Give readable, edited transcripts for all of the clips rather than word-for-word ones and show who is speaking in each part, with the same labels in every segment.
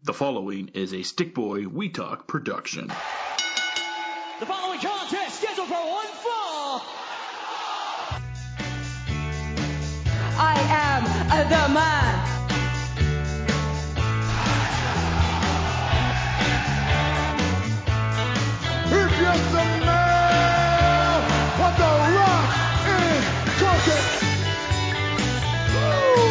Speaker 1: The following is a Stick Boy We Talk production.
Speaker 2: The following contest scheduled for one fall.
Speaker 3: I am the man.
Speaker 4: If you're the man, what the rock is cooking. Woo!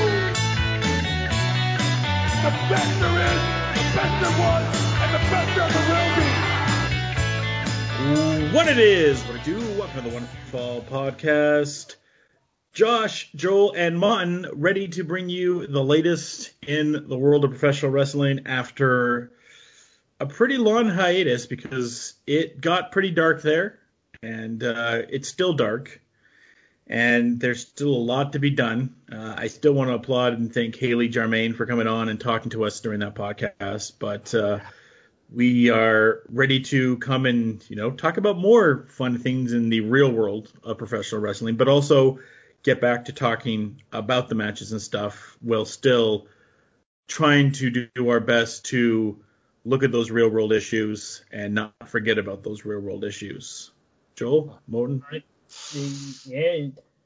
Speaker 4: The best there is, the best there was, and the best there ever will be.
Speaker 5: What it is, what I do, welcome to the One Fall podcast. Josh, Joel, and Martin ready to bring you the latest in the world of professional wrestling after a pretty long hiatus because it got pretty dark there, and it's still dark, and there's still a lot to be done. I still want to applaud and thank Haley Jarmaine for coming on and talking to us during that podcast, but we are ready to come and, talk about more fun things in the real world of professional wrestling, but also get back to talking about the matches and stuff while still trying to do our best to look at those real world issues and not forget about those real world issues. Joel, Morton?
Speaker 6: Yeah,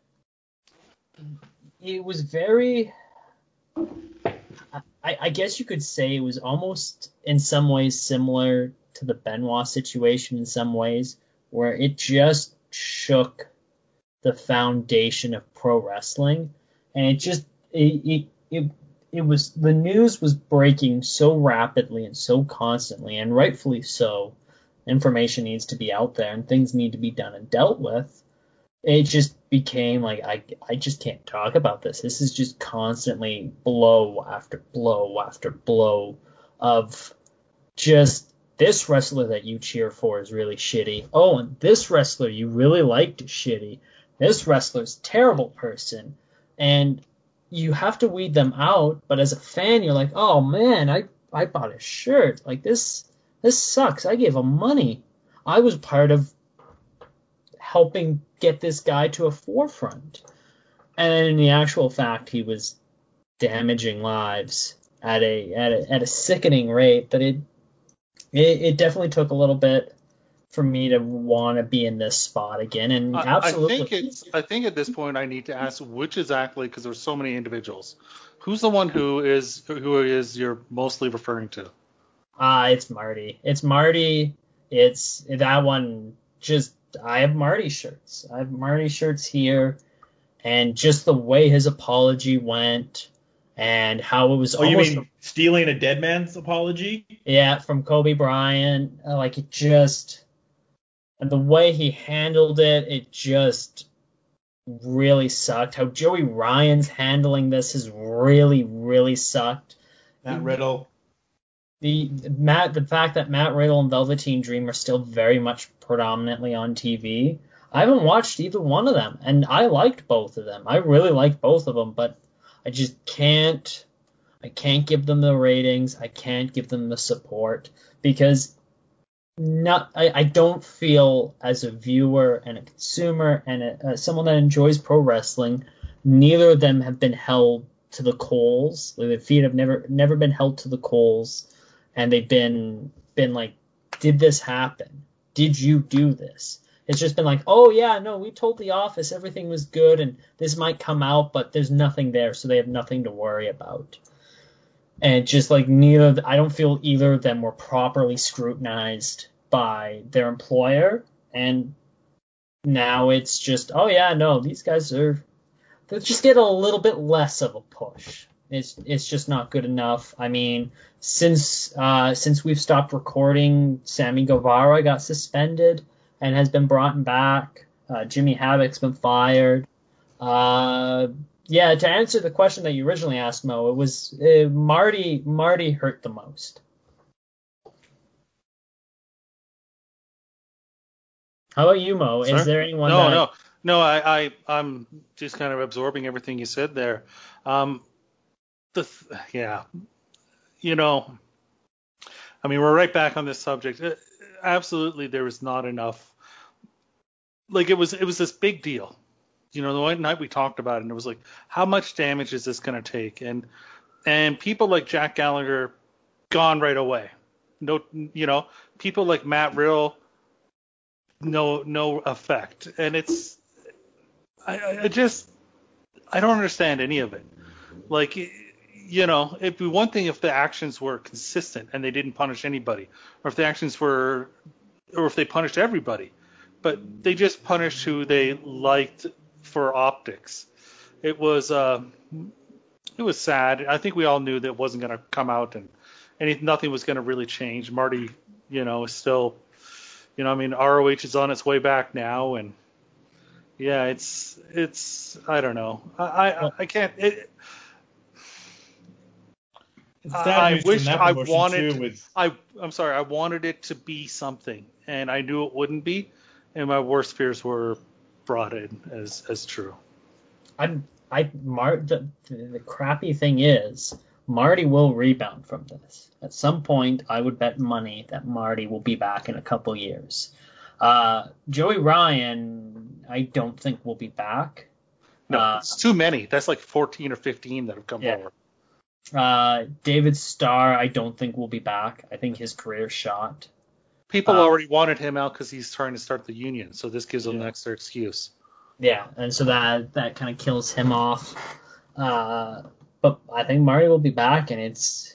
Speaker 6: it was very, I guess you could say it was almost in some ways similar to the Benoit situation in some ways, where it just shook the foundation of pro wrestling, and it was, the news was breaking so rapidly and so constantly, and rightfully so. Information needs to be out there and things need to be done and dealt with. It just became like, I just can't talk about this. This is just constantly blow after blow after blow of just, this wrestler that you cheer for is really shitty. Oh, and this wrestler you really liked is shitty. This wrestler's a terrible person. And you have to weed them out, but as a fan, you're like, oh man, I bought a shirt. Like, this sucks. I gave him money. I was part of helping get this guy to a forefront. And in the actual fact, he was damaging lives at a sickening rate that it definitely took a little bit for me to want to be in this spot again. And absolutely,
Speaker 7: I think at this point I need to ask which exactly, because there's so many individuals. Who's the one who is you're mostly referring to?
Speaker 6: It's Marty. It's Marty. It's that one. Just, I have Marty shirts. I have Marty shirts here, and just the way his apology went, and how it was.
Speaker 5: Oh, you mean stealing a dead man's apology?
Speaker 6: Yeah, from Kobe Bryant. Like, it just. And the way he handled it just really sucked. How Joey Ryan's handling this has really, really sucked.
Speaker 5: Matt Riddle.
Speaker 6: The fact that Matt Riddle and Velveteen Dream are still very much predominantly on TV. I haven't watched either one of them, and I liked both of them. I really liked both of them, but I just can't. I can't give them the ratings. I can't give them the support because. I don't feel, as a viewer and a consumer and someone that enjoys pro wrestling, neither of them have been held to the coals. Their feet have never been held to the coals, and they've been like, did this happen? Did you do this? It's just been like, oh yeah, no, we told the office everything was good and this might come out, but there's nothing there, so they have nothing to worry about. And just like I don't feel either of them were properly scrutinized by their employer. And now it's just, oh yeah, no, these guys they just get a little bit less of a push. It's just not good enough. I mean, since we've stopped recording, Sammy Guevara got suspended and has been brought back. Jimmy Havoc's been fired. Yeah, to answer the question that you originally asked, Mo, it was Marty hurt the most. How about you, Mo?
Speaker 7: Sorry?
Speaker 6: Is there anyone
Speaker 7: No, I'm just kind of absorbing everything you said there. Yeah. I mean, we're right back on this subject. Absolutely, there was not enough. Like, it was this big deal. The one night we talked about it, and it was like, how much damage is this going to take? And people like Jack Gallagher gone right away. No, people like Matt Riddle, no effect, and it's I don't understand any of it. Like, it'd be one thing if the actions were consistent and they didn't punish anybody, or if the actions were, or if they punished everybody, but they just punished who they liked for optics. It was sad. I think we all knew that it wasn't going to come out and nothing was going to really change. Marty, is still, ROH is on its way back now, and yeah, it's I don't know. I can't. I wish I wanted. I'm sorry. I wanted it to be something, and I knew it wouldn't be, and my worst fears were brought in as true.
Speaker 6: The crappy thing is Marty will rebound from this. At some point, I would bet money that Marty will be back in a couple years. Joey Ryan, I don't think will be back.
Speaker 7: No, it's too many. That's like 14 or 15 that have come over.
Speaker 6: David Starr, I don't think will be back. I think his career's shot.
Speaker 7: People already wanted him out because he's trying to start the union, so this gives him an extra excuse.
Speaker 6: Yeah, and so that kind of kills him off. But I think Marty will be back, and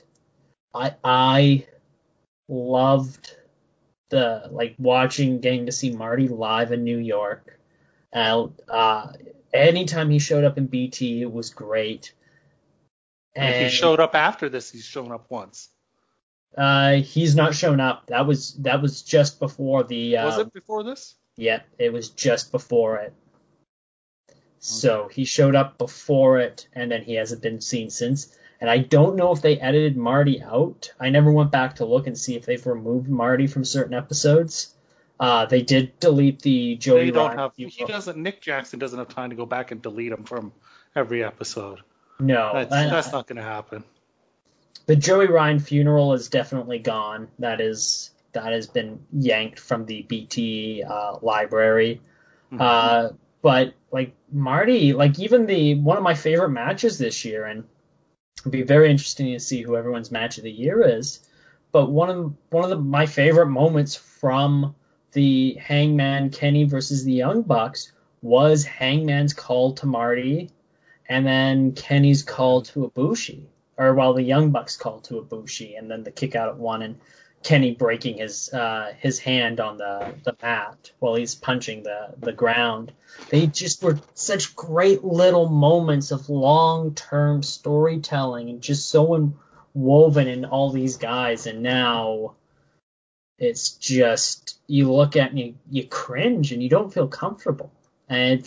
Speaker 6: I loved getting to see Marty live in New York. Anytime he showed up in BT, it was great.
Speaker 7: And if he showed up after this, he's shown up once.
Speaker 6: He's not shown up. That was just before the.
Speaker 7: Was it before this?
Speaker 6: Yeah, it was just before it. So he showed up before it, and then he hasn't been seen since. And I don't know if they edited Marty out. I never went back to look and see if they've removed Marty from certain episodes. They did delete the Joey Ryan.
Speaker 7: Nick Jackson doesn't have time to go back and delete him from every episode.
Speaker 6: No,
Speaker 7: that's not going to happen.
Speaker 6: The Joey Ryan funeral is definitely gone. That has been yanked from the BT library. Mm-hmm. But like Marty, like even one of my favorite matches this year, and it'd be very interesting to see who everyone's match of the year is. But one of my favorite moments from the Hangman Kenny versus the Young Bucks was Hangman's call to Marty, and then Kenny's call to Ibushi, the Young Bucks call to Ibushi, and then the kick out at one, and Kenny breaking his hand on the mat while he's punching the ground. They just were such great little moments of long-term storytelling and just so woven in all these guys. And now it's just, you look at and you cringe and you don't feel comfortable. And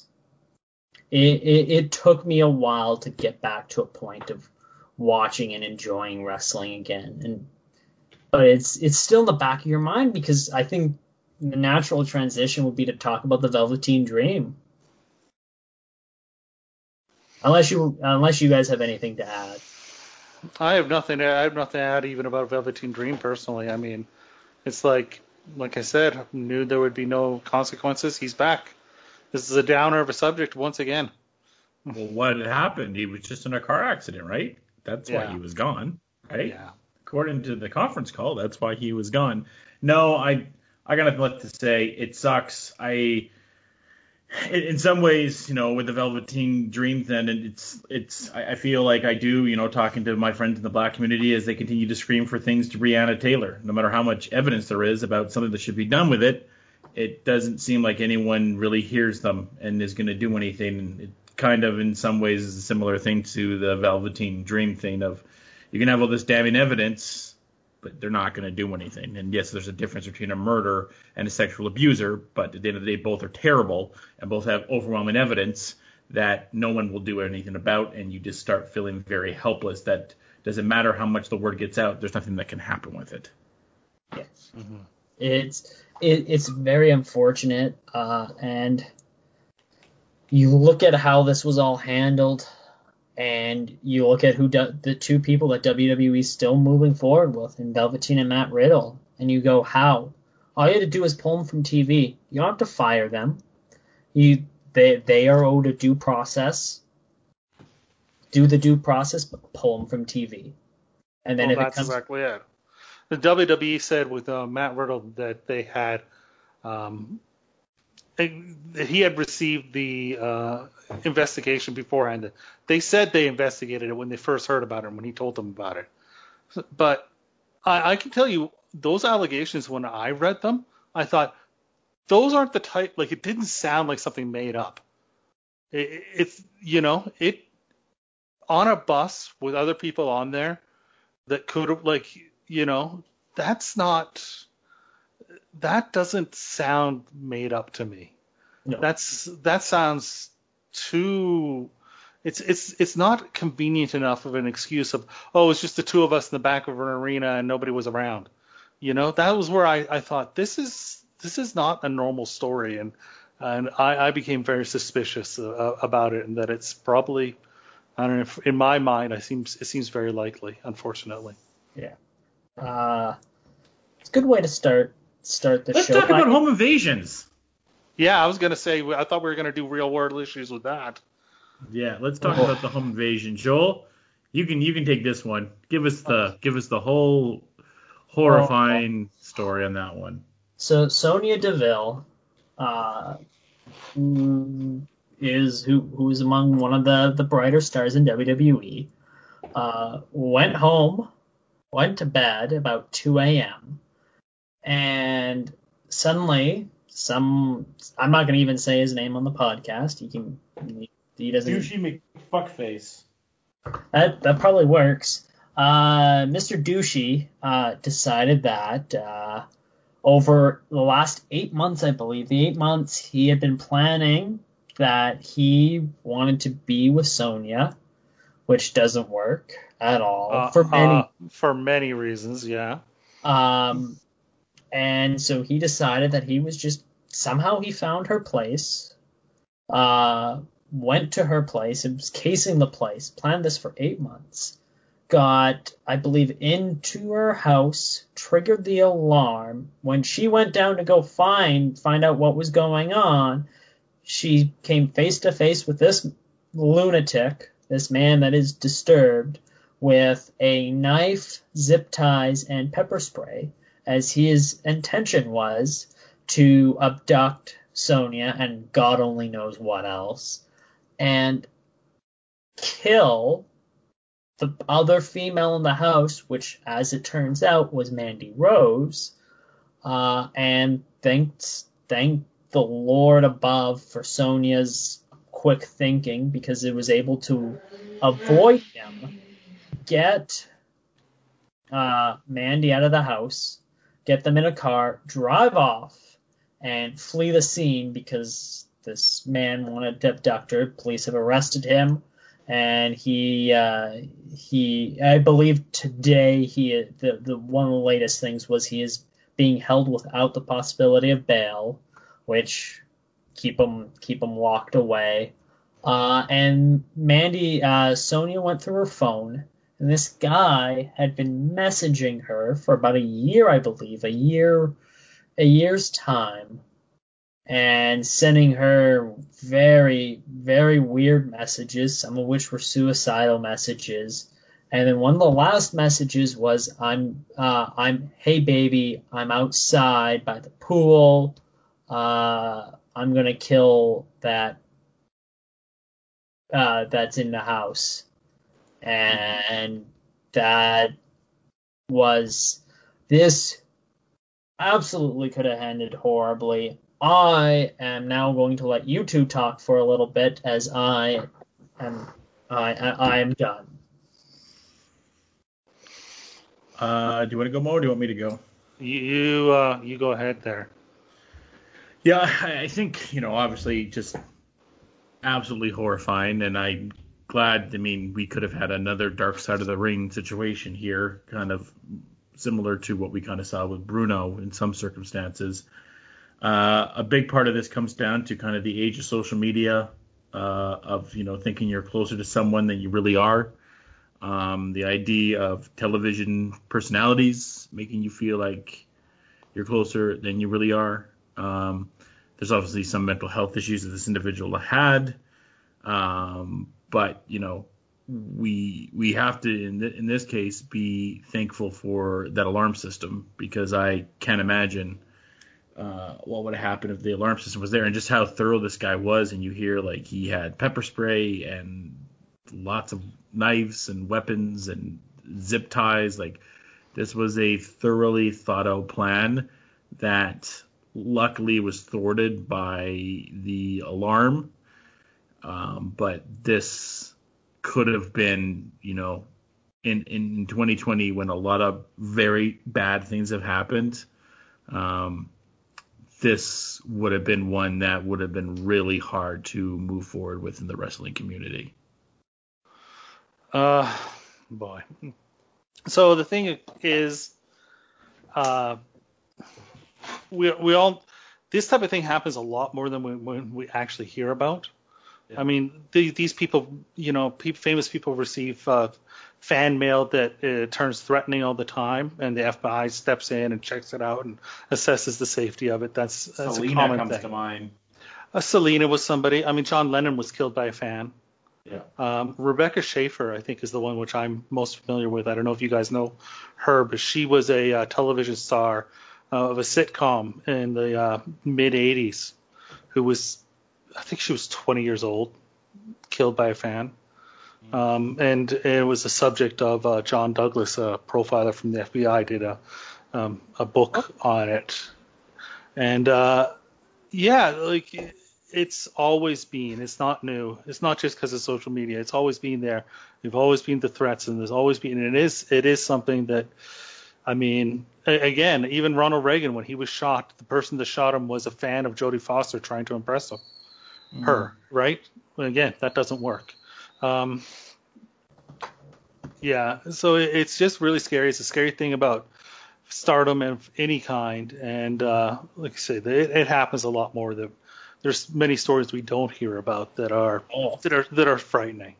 Speaker 6: it took me a while to get back to a point of watching and enjoying wrestling again. But it's still in the back of your mind, because I think the natural transition would be to talk about the Velveteen Dream. Unless you guys have anything to add.
Speaker 7: I have nothing to add even about Velveteen Dream personally. I mean, it's like I said, I knew there would be no consequences. He's back. This is a downer of a subject once again.
Speaker 5: Well, what happened? He was just in a car accident, right? That's why he was gone, right?
Speaker 7: Yeah.
Speaker 5: According to the conference call, that's why he was gone. No, I got nothing left to say. It sucks. In some ways, with the Velveteen Dream thing, and I feel like I do, talking to my friends in the black community as they continue to scream for things to Breonna Taylor. No matter how much evidence there is about something that should be done with it, it doesn't seem like anyone really hears them and is going to do anything. It kind of, in some ways, is a similar thing to the Velveteen Dream thing of, you can have all this damning evidence, but they're not going to do anything. And yes, there's a difference between a murderer and a sexual abuser, but at the end of the day, both are terrible and both have overwhelming evidence that no one will do anything about, and you just start feeling very helpless. That doesn't matter how much the word gets out, there's nothing that can happen with it.
Speaker 6: Yes. Mm-hmm. It's very unfortunate, and you look at how this was all handled, and you look at the two people that WWE is still moving forward with, in Velveteen and Matt Riddle, and you go, how? All you had to do is pull them from TV. You don't have to fire them. They are owed a due process. Do the due process, but pull them from TV. And then
Speaker 7: Well,
Speaker 6: if it
Speaker 7: that's
Speaker 6: comes,
Speaker 7: exactly it. The WWE said with Matt Riddle that they had he had received the investigation beforehand. They said they investigated it when they first heard about it, when he told them about it. But I can tell you, those allegations, when I read them, I thought, those aren't the type, like, it didn't sound like something made up. It's, on a bus with other people on there that could have, like, that doesn't sound made up to me.
Speaker 6: no.
Speaker 7: That sounds too, it's not convenient enough of an excuse of, oh, it's just the two of us in the back of an arena and nobody was around. That was where I thought, this is not a normal story, and I became very suspicious about it, and that it's probably, I don't know, in my mind, it seems very likely, unfortunately.
Speaker 6: Yeah. It's a good way to start the
Speaker 5: Let's
Speaker 6: show.
Speaker 5: talk about home invasions.
Speaker 7: Yeah, I was gonna say, I thought we were gonna do real world issues with that.
Speaker 5: Yeah, let's talk about the home invasion. Joel, you can take this one. Give us the whole horrifying story on that one.
Speaker 6: So Sonya Deville, who is among one of the brighter stars in WWE, went to bed about 2 a.m. and suddenly I'm not gonna even say his name on the podcast. He doesn't.
Speaker 5: Douchey McFuckface.
Speaker 6: That probably works. Mr. Douchey decided that over the last 8 months, I believe, the 8 months he had been planning that he wanted to be with Sonya, which doesn't work at all
Speaker 7: for many reasons, yeah.
Speaker 6: And so he decided that he was just somehow he found her place, went to her place, and was casing the place, planned this for 8 months, got, I believe, into her house, triggered the alarm. When she went down to go find out what was going on, she came face to face with this lunatic, this man that is disturbed, with a knife, zip ties, and pepper spray, as his intention was to abduct Sonya and God only knows what else, and kill the other female in the house, which, as it turns out, was Mandy Rose, and thank the Lord above for Sonya's quick thinking, because it was able to avoid him, get Mandy out of the house, get them in a car, drive off, and flee the scene because this man wanted to abduct her. Police have arrested him, and he I believe today the one of the latest things was he is being held without the possibility of bail, which keep him locked away. And Sonya went through her phone, and this guy had been messaging her for about a year, I believe, a year's time, and sending her very, very weird messages, some of which were suicidal messages. And then one of the last messages was, hey baby, I'm outside by the pool. I'm gonna kill that that's in the house. And this absolutely could have ended horribly. I am now going to let you two talk for a little bit, as I am done.
Speaker 5: Do you want to go, Mo, or do you want me to go?
Speaker 7: You go ahead there.
Speaker 5: Yeah, I think, obviously just absolutely horrifying, and I'm glad, we could have had another Dark Side of the Ring situation here, kind of similar to what we kind of saw with Bruno in some circumstances. A big part of this comes down to kind of the age of social media, of, thinking you're closer to someone than you really are. The idea of television personalities making you feel like you're closer than you really are. There's obviously some mental health issues that this individual had. But, we have to in this case be thankful for that alarm system, because I can't imagine what would have happened if the alarm system was there, and just how thorough this guy was. And you hear like he had pepper spray and lots of knives and weapons and zip ties. Like, this was a thoroughly thought out plan that luckily was thwarted by the alarm. But this could have been, in 2020, when a lot of very bad things have happened, this would have been one that would have been really hard to move forward with in the wrestling community.
Speaker 7: Boy. So the thing is, we all, this type of thing happens a lot more than when we actually hear about. Yeah. I mean, these people, famous people receive fan mail that turns threatening all the time, and the FBI steps in and checks it out and assesses the safety of it. That's
Speaker 5: Selena
Speaker 7: a common
Speaker 5: comes
Speaker 7: thing.
Speaker 5: to mind.
Speaker 7: Selena was somebody. I mean, John Lennon was killed by a fan.
Speaker 5: Yeah.
Speaker 7: Rebecca Schaefer, I think, is the one which I'm most familiar with. I don't know if you guys know her, but she was a television star of a sitcom in the mid 80s, who was, I think she was 20 years old, killed by a fan. And it was the subject of John Douglas, a profiler from the FBI, did a book on it. And it's always been, it's not new. It's not just because of social media. It's always been there. There've always been the threats, and there's always been, and it is something that, I mean, again, even Ronald Reagan, when he was shot, the person that shot him was a fan of Jodie Foster trying to impress her, right? Well, again, that doesn't work. So it's just really scary. It's a scary thing about stardom of any kind, and like I say, it happens a lot more. There's many stories we don't hear about that are frightening.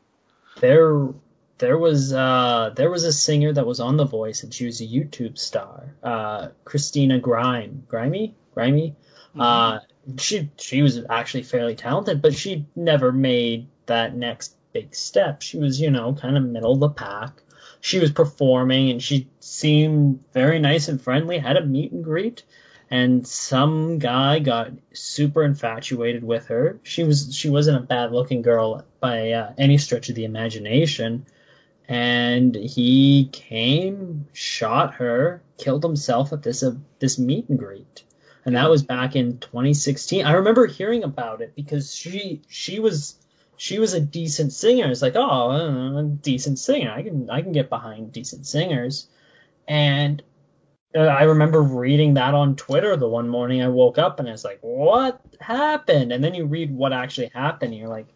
Speaker 6: There was a singer that was on The Voice, and she was a YouTube star, Christina Grimmie. Mm-hmm. She was actually fairly talented, but she never made that next big step. She was, kind of middle of the pack. She was performing, and she seemed very nice and friendly, had a meet and greet, and some guy got super infatuated with her. She wasn't a bad-looking girl by any stretch of the imagination, and he came, shot her, killed himself at this meet and greet. And that was back in 2016. I remember hearing about it because she was a decent singer. It's like, a decent singer. I can get behind decent singers. And I remember reading that on Twitter the one morning I woke up, and I was like, what happened? And then you read what actually happened, and you're like,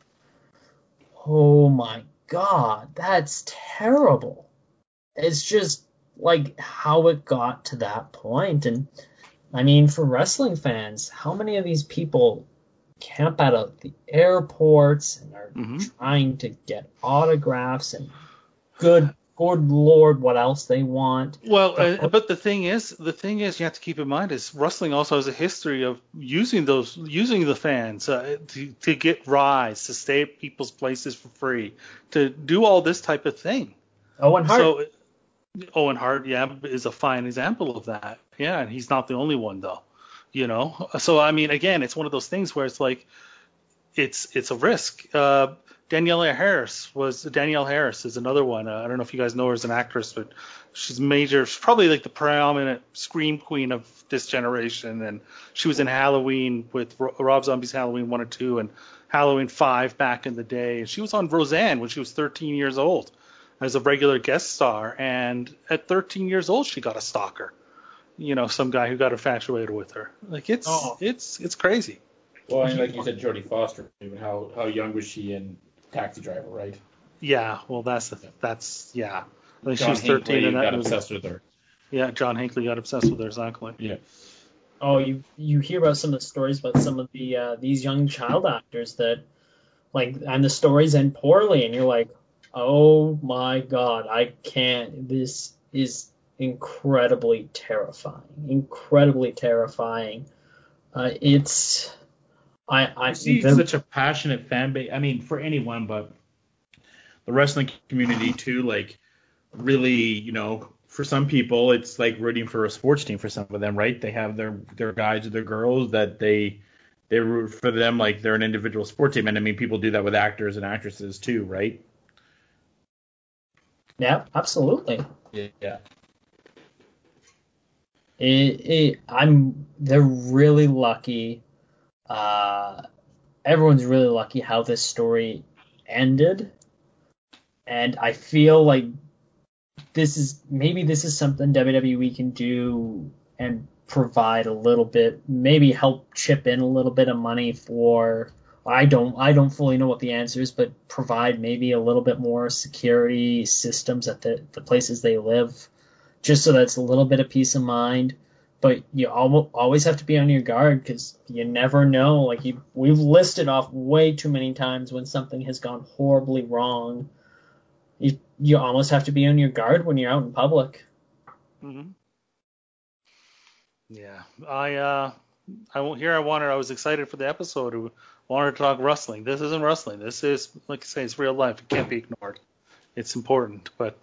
Speaker 6: oh my God, that's terrible. It's just like how it got to that point. And I mean, for wrestling fans, how many of these people camp out of the airports and are trying to get autographs and good Lord, what else they want?
Speaker 7: Well, but the thing is, you have to keep in mind is wrestling also has a history of using the fans to get rides, to stay at people's places for free, to do all this type of thing.
Speaker 6: Owen Hart.
Speaker 7: So, Owen Hart, is a fine example of that. Yeah, and he's not the only one though. So I mean, again, it's one of those things where it's like, it's a risk. Danielle Harris is another one. I don't know if you guys know her as an actress, but she's major. She's probably like the preeminent scream queen of this generation. And she was in Halloween with Rob Zombie's Halloween 1 and 2 and Halloween 5 back in the day. And she was on Roseanne when she was 13 years old as a regular guest star. And at 13 years old, she got a stalker. Some guy who got infatuated with her. Like it's crazy.
Speaker 5: Well, and like you said, Jodie Foster. Even how young was she in Taxi Driver, right?
Speaker 7: Yeah. Well, that's. I think
Speaker 5: she
Speaker 7: was 13 and that
Speaker 5: got obsessed with her.
Speaker 7: Yeah, John Hinckley got obsessed with her, exactly.
Speaker 5: Yeah.
Speaker 6: Oh, you hear about some of the stories about some of the these young child actors that and the stories end poorly, and you're like, oh my God, I can't. This is incredibly terrifying. It's I
Speaker 5: see such a passionate fan base. I mean, for anyone, but the wrestling community too, like really, for some people it's like rooting for a sports team for some of them, right? They have their guys or their girls that they root for them like they're an individual sports team. And I mean, people do that with actors and actresses too, right?
Speaker 6: Yeah, absolutely.
Speaker 5: Yeah.
Speaker 6: They're really lucky. Everyone's really lucky how this story ended, and I feel like this is something WWE can do and provide a little bit, maybe help chip in a little bit of money for. I don't fully know what the answer is, but provide maybe a little bit more security systems at the places they live, just so that's a little bit of peace of mind. But you always have to be on your guard because you never know. Like we've listed off way too many times when something has gone horribly wrong. You almost have to be on your guard when you're out in public.
Speaker 7: Mm-hmm. Yeah, I was excited for the episode. I wanted to talk wrestling. This isn't wrestling. This is, like I say, it's real life. It can't be ignored. It's important, but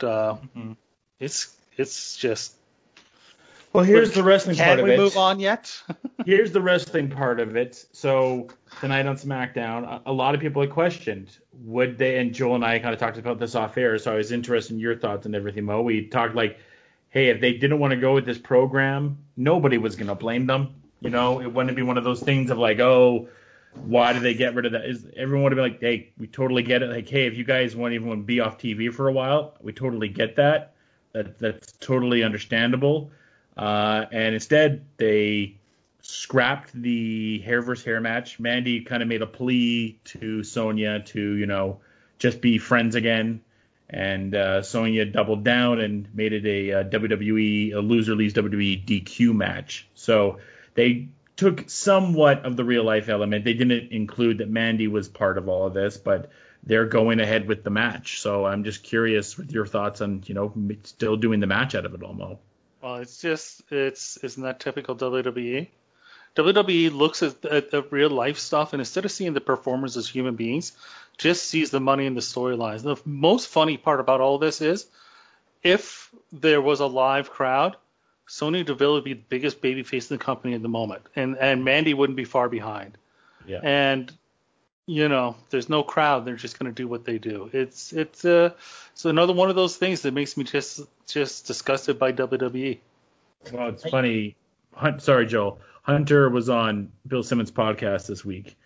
Speaker 7: it's just.
Speaker 5: Well, here's the wrestling part of it.
Speaker 7: Can we move on yet?
Speaker 5: Here's the wrestling part of it. So tonight on SmackDown, a lot of people had questioned, would they, and Joel and I kind of talked about this off air, so I was interested in your thoughts and everything, Mo. We talked like, hey, if they didn't want to go with this program, nobody was going to blame them. It wouldn't be one of those things of like, oh, why did they get rid of that? Everyone would have been like, hey, we totally get it. Like, hey, if you guys want to be off TV for a while, we totally get that. That's totally understandable. And instead, they scrapped the hair versus hair match. Mandy kind of made a plea to Sonya to, just be friends again. And Sonya doubled down and made it a loser leaves WWE DQ match. So they took somewhat of the real life element. They didn't include that Mandy was part of all of this, but they're going ahead with the match. So I'm just curious with your thoughts on, still doing the match out of it, Mo.
Speaker 7: Well, isn't that typical WWE? WWE looks at the real life stuff, and instead of seeing the performers as human beings, just sees the money and the storylines. The most funny part about all this is, if there was a live crowd, Sonya Deville would be the biggest babyface in the company at the moment, and Mandy wouldn't be far behind.
Speaker 5: Yeah.
Speaker 7: And there's no crowd; they're just going to do what they do. It's another one of those things that makes me just disgusted by WWE.
Speaker 5: Well, it's funny. Sorry, Joel. Hunter was on Bill Simmons' podcast this week,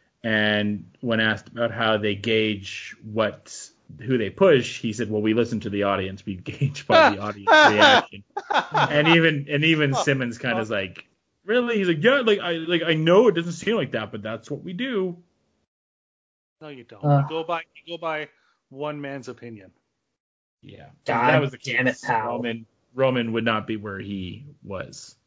Speaker 5: and when asked about how they gauge who they push, he said, "Well, we listen to the audience. We gauge by the audience reaction." and even Simmons kind of like, really? He's like, "Yeah, I know it doesn't seem like that, but that's what we do."
Speaker 7: No, you don't. You go by one man's opinion.
Speaker 5: Yeah,
Speaker 6: God
Speaker 5: that was the
Speaker 6: damn it, pal.
Speaker 5: Roman would not be where he was.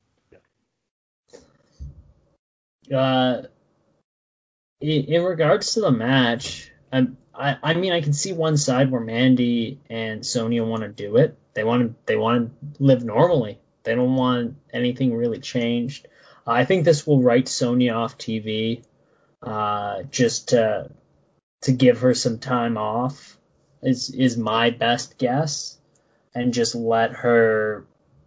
Speaker 6: In regards to the match, I mean, I can see one side where Mandy and Sonya want to do it. They want to live normally. They don't want anything really changed. I think this will write Sonya off TV, just to give her some time off is my best guess, and just let her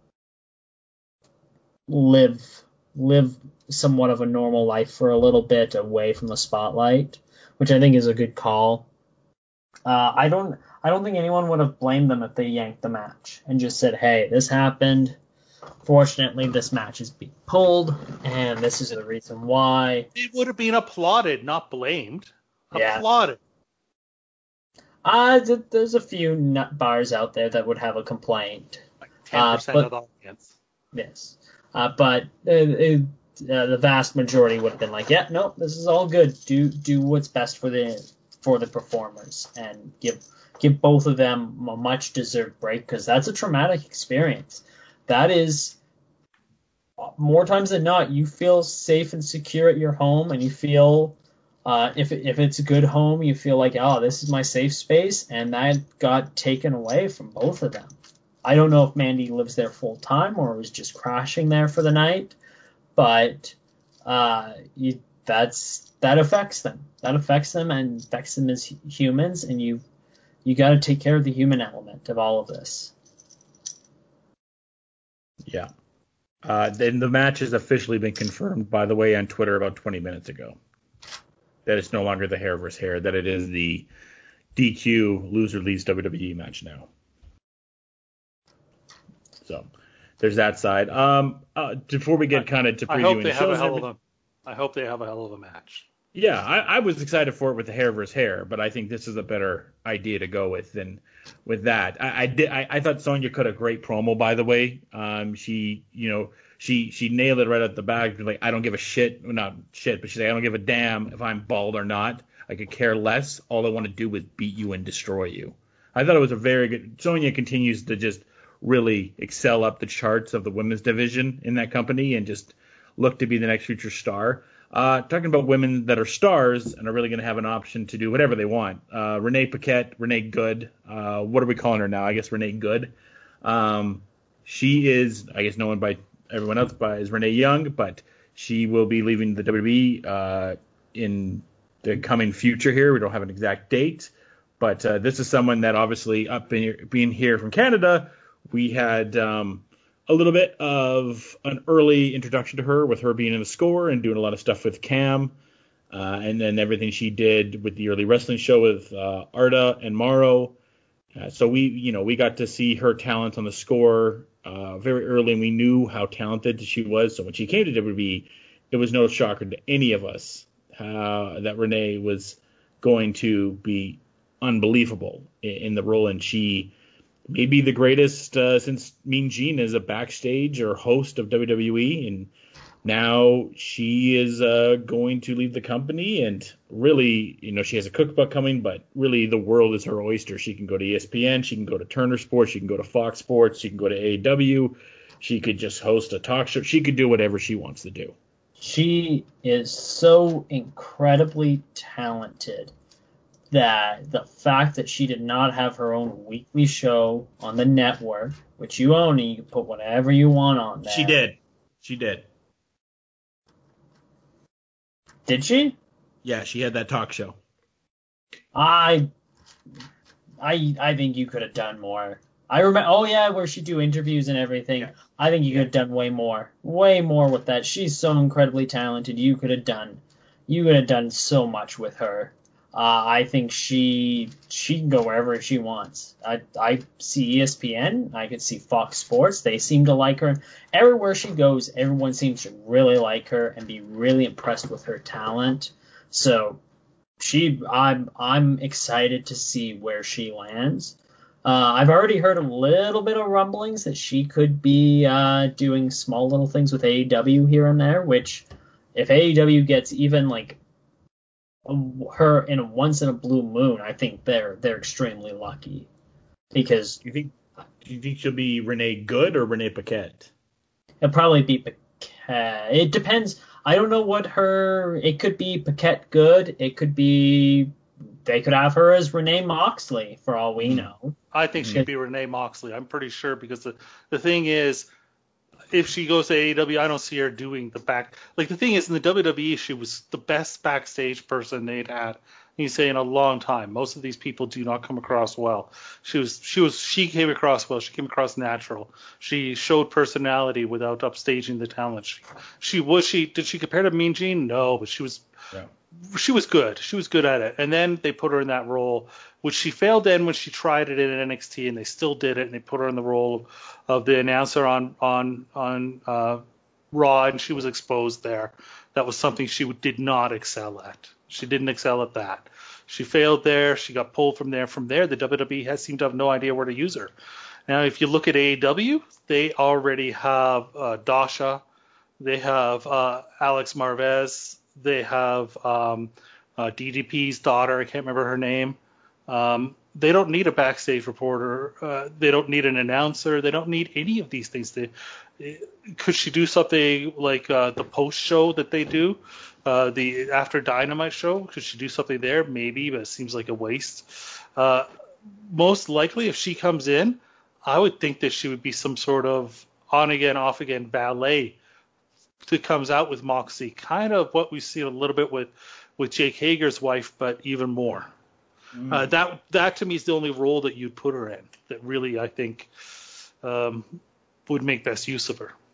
Speaker 6: live somewhat of a normal life for a little bit away from the spotlight, which I think is a good call. I don't think anyone would have blamed them if they yanked the match and just said, hey, this happened. Fortunately, this match is being pulled, and this is the reason why.
Speaker 7: It would have been applauded, not blamed.
Speaker 6: Yeah.
Speaker 7: Applauded.
Speaker 6: There's a few nut bars out there that would have a complaint.
Speaker 7: Like 10% of the audience.
Speaker 6: Yes. But the vast majority would have been like, yeah, no, this is all good. Do what's best for the performers, and give both of them a much deserved break, because that's a traumatic experience. That is, more times than not, you feel safe and secure at your home, and you feel, if it's a good home, you feel like, oh, this is my safe space, and that got taken away from both of them. I don't know if Mandy lives there full time or was just crashing there for the night, but that affects them. That affects them and affects them as humans, and you got to take care of the human element of all of this.
Speaker 5: Yeah. Then the match has officially been confirmed, by the way, on Twitter about 20 minutes ago. That it's no longer the hair versus hair, that it is the DQ loser leaves WWE match now. So there's that side. Before we get kind of to previewing the shows,
Speaker 7: I hope they have a hell of a match.
Speaker 5: Yeah, I was excited for it with the hair versus hair, but I think this is a better idea to go with than with that. I thought Sonya cut a great promo, by the way. She nailed it right out the bag. Like, I don't give a shit, not shit, but she's like, I don't give a damn if I'm bald or not. I could care less. All I want to do is beat you and destroy you. I thought it was a very good. Sonya continues to just really excel up the charts of the women's division in that company and just look to be the next future star. Talking about women that are stars and are really going to have an option to do whatever they want. Renee Paquette, Renee Good. What are we calling her now? I guess Renee Good. She is, I guess, known by everyone else as Renee Young, but she will be leaving the WWE in the coming future here. We don't have an exact date, but this is someone that obviously being here from Canada, we had a little bit of an early introduction to her with her being in the Score and doing a lot of stuff with Cam, and then everything she did with the early wrestling show with Arda and Mauro. So we got to see her talent on the Score very early, and we knew how talented she was. So when she came to WWE, it was no shocker to any of us that Renee was going to be unbelievable in the role, and she may be the greatest since Mean Gene as a backstage or host of WWE, and now she is going to leave the company, and really, she has a cookbook coming, but really the world is her oyster. She can go to ESPN, she can go to Turner Sports, she can go to Fox Sports, she can go to AEW, she could just host a talk show, she could do whatever she wants to do.
Speaker 6: She is so incredibly talented that the fact that she did not have her own weekly show on the network, which you own and you can put whatever you want on there.
Speaker 5: She did.
Speaker 6: Did she?
Speaker 5: Yeah, she had that talk show.
Speaker 6: I think you could have done more. I remember, where she do interviews and everything. Yeah. I think you could have done way more with that. She's so incredibly talented. You could have done so much with her. I think she can go wherever she wants. I see ESPN. I could see Fox Sports. They seem to like her. Everywhere she goes, everyone seems to really like her and be really impressed with her talent. So I'm excited to see where she lands. I've already heard a little bit of rumblings that she could be doing small little things with AEW here and there, which if AEW gets even like her in a once in a blue moon, I think they're extremely lucky. Because
Speaker 5: do you think she'll be Renee Good or Renee Paquette?
Speaker 6: It'll probably be Paquette. It depends. I don't know it could be Paquette Good. It could be they could have her as Renee Moxley for all we know.
Speaker 7: I think she'd be Renee Moxley. I'm pretty sure because the thing is, if she goes to AEW, I don't see her doing the back. Like, the thing is, in the WWE, she was the best backstage person they'd had, you say, in a long time. Most of these people do not come across well. She came across well. She came across natural. She showed personality without upstaging the talent. Did she compare to Mean Gene? No, but she was good. She was good at it. And then they put her in that role, which she failed in when she tried it in NXT, and they still did it, and they put her in the role of the announcer on Raw, and she was exposed there. That was something she did not excel at. She didn't excel at that. She failed there. She got pulled from there. From there, the WWE seemed to have no idea where to use her. Now, if you look at AEW, they already have Dasha. They have Alex Marvez. They have DDP's daughter. I can't remember her name. They don't need a backstage reporter. They don't need an announcer. They don't need any of these things. Could she do something like the post show that they do, the After Dynamite show? Could she do something there? Maybe, but it seems like a waste. Most likely, if she comes in, I would think that she would be some sort of on-again, off-again valet that comes out with Moxie, kind of what we've seen a little bit with Jake Hager's wife, but even more. That to me is the only role that you'd put her in that really I think would make best use of her.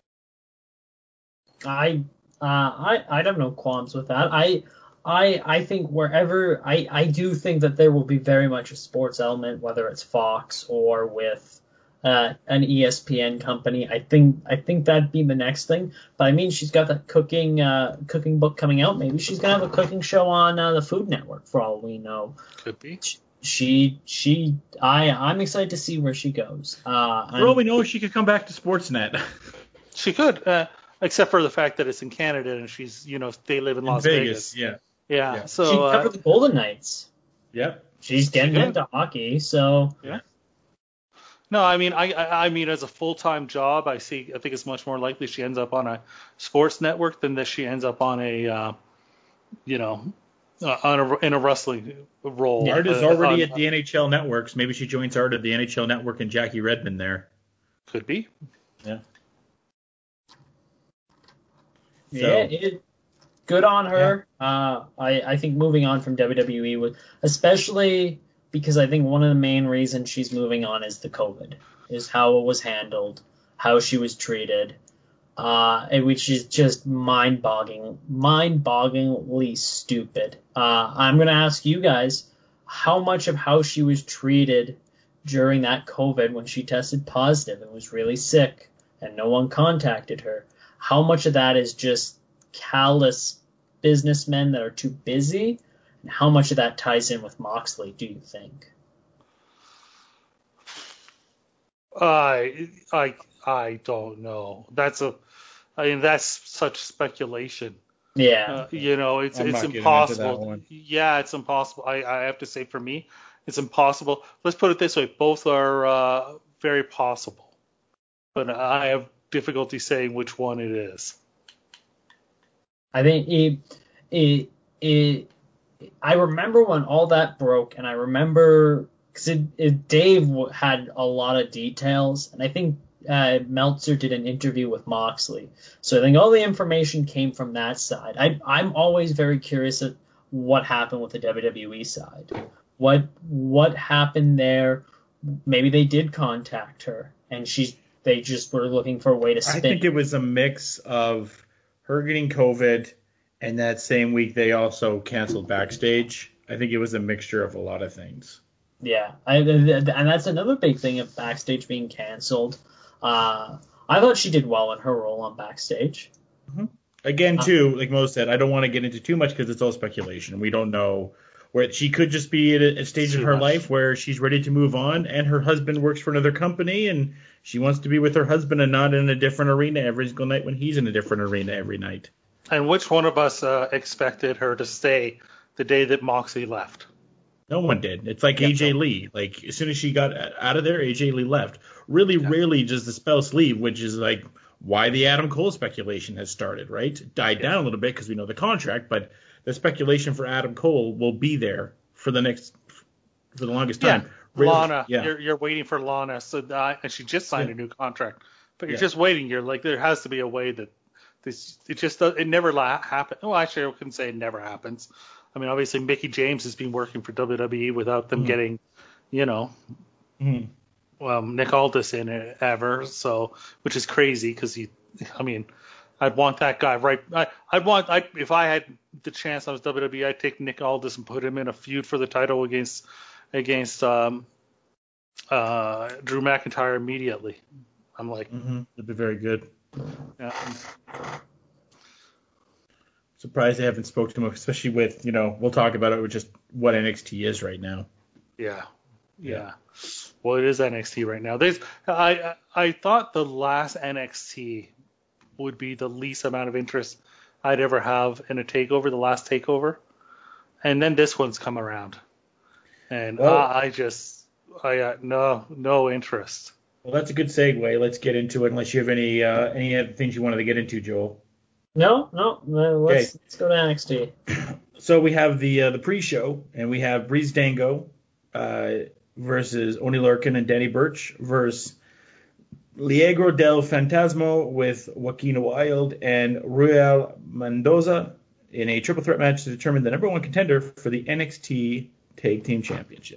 Speaker 6: I'd have no qualms with that. I think wherever I do think that there will be very much a sports element, whether it's Fox or with an ESPN company. I think that'd be the next thing. But I mean, she's got that cooking book coming out. Maybe she's gonna have a cooking show on the Food Network for all we know.
Speaker 7: Could be.
Speaker 6: I'm excited to see where she goes.
Speaker 5: For all we know, she could come back to Sportsnet.
Speaker 7: She could, except for the fact that it's in Canada and she's, they live in Las Vegas. Yeah. So
Speaker 6: she covered the Golden Knights.
Speaker 5: Yep.
Speaker 6: She's getting into hockey, so
Speaker 7: yeah. No, I mean, I mean, as a full-time job, I think it's much more likely she ends up on a sports network than that she ends up on a, in a wrestling role.
Speaker 5: Art is already at the NHL networks. Maybe she joins Art at the NHL network and Jackie Redmond there.
Speaker 7: Could be.
Speaker 5: Yeah.
Speaker 6: Yeah, good on her. Yeah. I think moving on from WWE would, especially because I think one of the main reasons she's moving on is the COVID, is how it was handled, how she was treated, which is just mind-bogglingly stupid. I'm going to ask you guys, how much of how she was treated during that COVID when she tested positive and was really sick and no one contacted her, how much of that is just callous businessmen that are too busy? And how much of that ties in with Moxley, do you think?
Speaker 7: I don't know. That's such speculation.
Speaker 6: Yeah.
Speaker 7: It's impossible. Yeah, it's impossible. I have to say, for me, it's impossible. Let's put it this way: both are very possible, but I have difficulty saying which one it is.
Speaker 6: I think I remember when all that broke, and I remember because Dave had a lot of details, and I think Meltzer did an interview with Moxley, so I think all the information came from that side. I'm always very curious at what happened with the WWE side. What happened there? Maybe they did contact her, and they just were looking for a way to spin.
Speaker 5: I think it was a mix of her getting COVID, and that same week they also canceled Backstage. I think it was a mixture of a lot of things.
Speaker 6: Yeah, and that's another big thing of Backstage being canceled. I thought she did well in her role on Backstage.
Speaker 5: Mm-hmm. Again, too, like Mo said, I don't want to get into too much because it's all speculation. We don't know where she could just be at a stage of her life where she's ready to move on, and her husband works for another company, and she wants to be with her husband and not in a different arena every single night when he's in a different arena every night.
Speaker 7: And which one of us expected her to stay the day that Moxley left?
Speaker 5: No one did. It's like AJ Lee. Like, as soon as she got out of there, AJ Lee left. Really rarely does the spouse leave, which is like why the Adam Cole speculation has started, right? It died down a little bit because we know the contract, but the speculation for Adam Cole will be there for the longest time.
Speaker 7: Really, Lana, you're waiting for Lana, and she just signed a new contract, but you're just waiting. You're like, there has to be a way that it never happens. Oh, actually, I couldn't say it never happens. I mean, obviously, Mickie James has been working for WWE without them getting, Nick Aldis in it ever, so which is crazy because I'd want that guy right. If I had the chance, I was WWE, I'd take Nick Aldis and put him in a feud for the title against Drew McIntyre immediately. I'm like,
Speaker 5: that'd be very good.
Speaker 7: Yeah.
Speaker 5: Surprised they haven't spoken to him, especially with, we'll talk about it with just what NXT is right now.
Speaker 7: Yeah. Well, it is NXT right now. I thought the last NXT would be the least amount of interest I'd ever have in a takeover, the last takeover. And then this one's come around. And I got no interest.
Speaker 5: Well, that's a good segue. Let's get into it, unless you have any other things you wanted to get into, Joel.
Speaker 6: No. Let's go to NXT.
Speaker 5: So we have the pre-show, and we have Breeze Dango versus Oney Lorcan and Danny Burch versus Liegro del Fantasma with Joaquin Wilde and Royal Mendoza in a triple threat match to determine the number one contender for the NXT Tag Team Championship.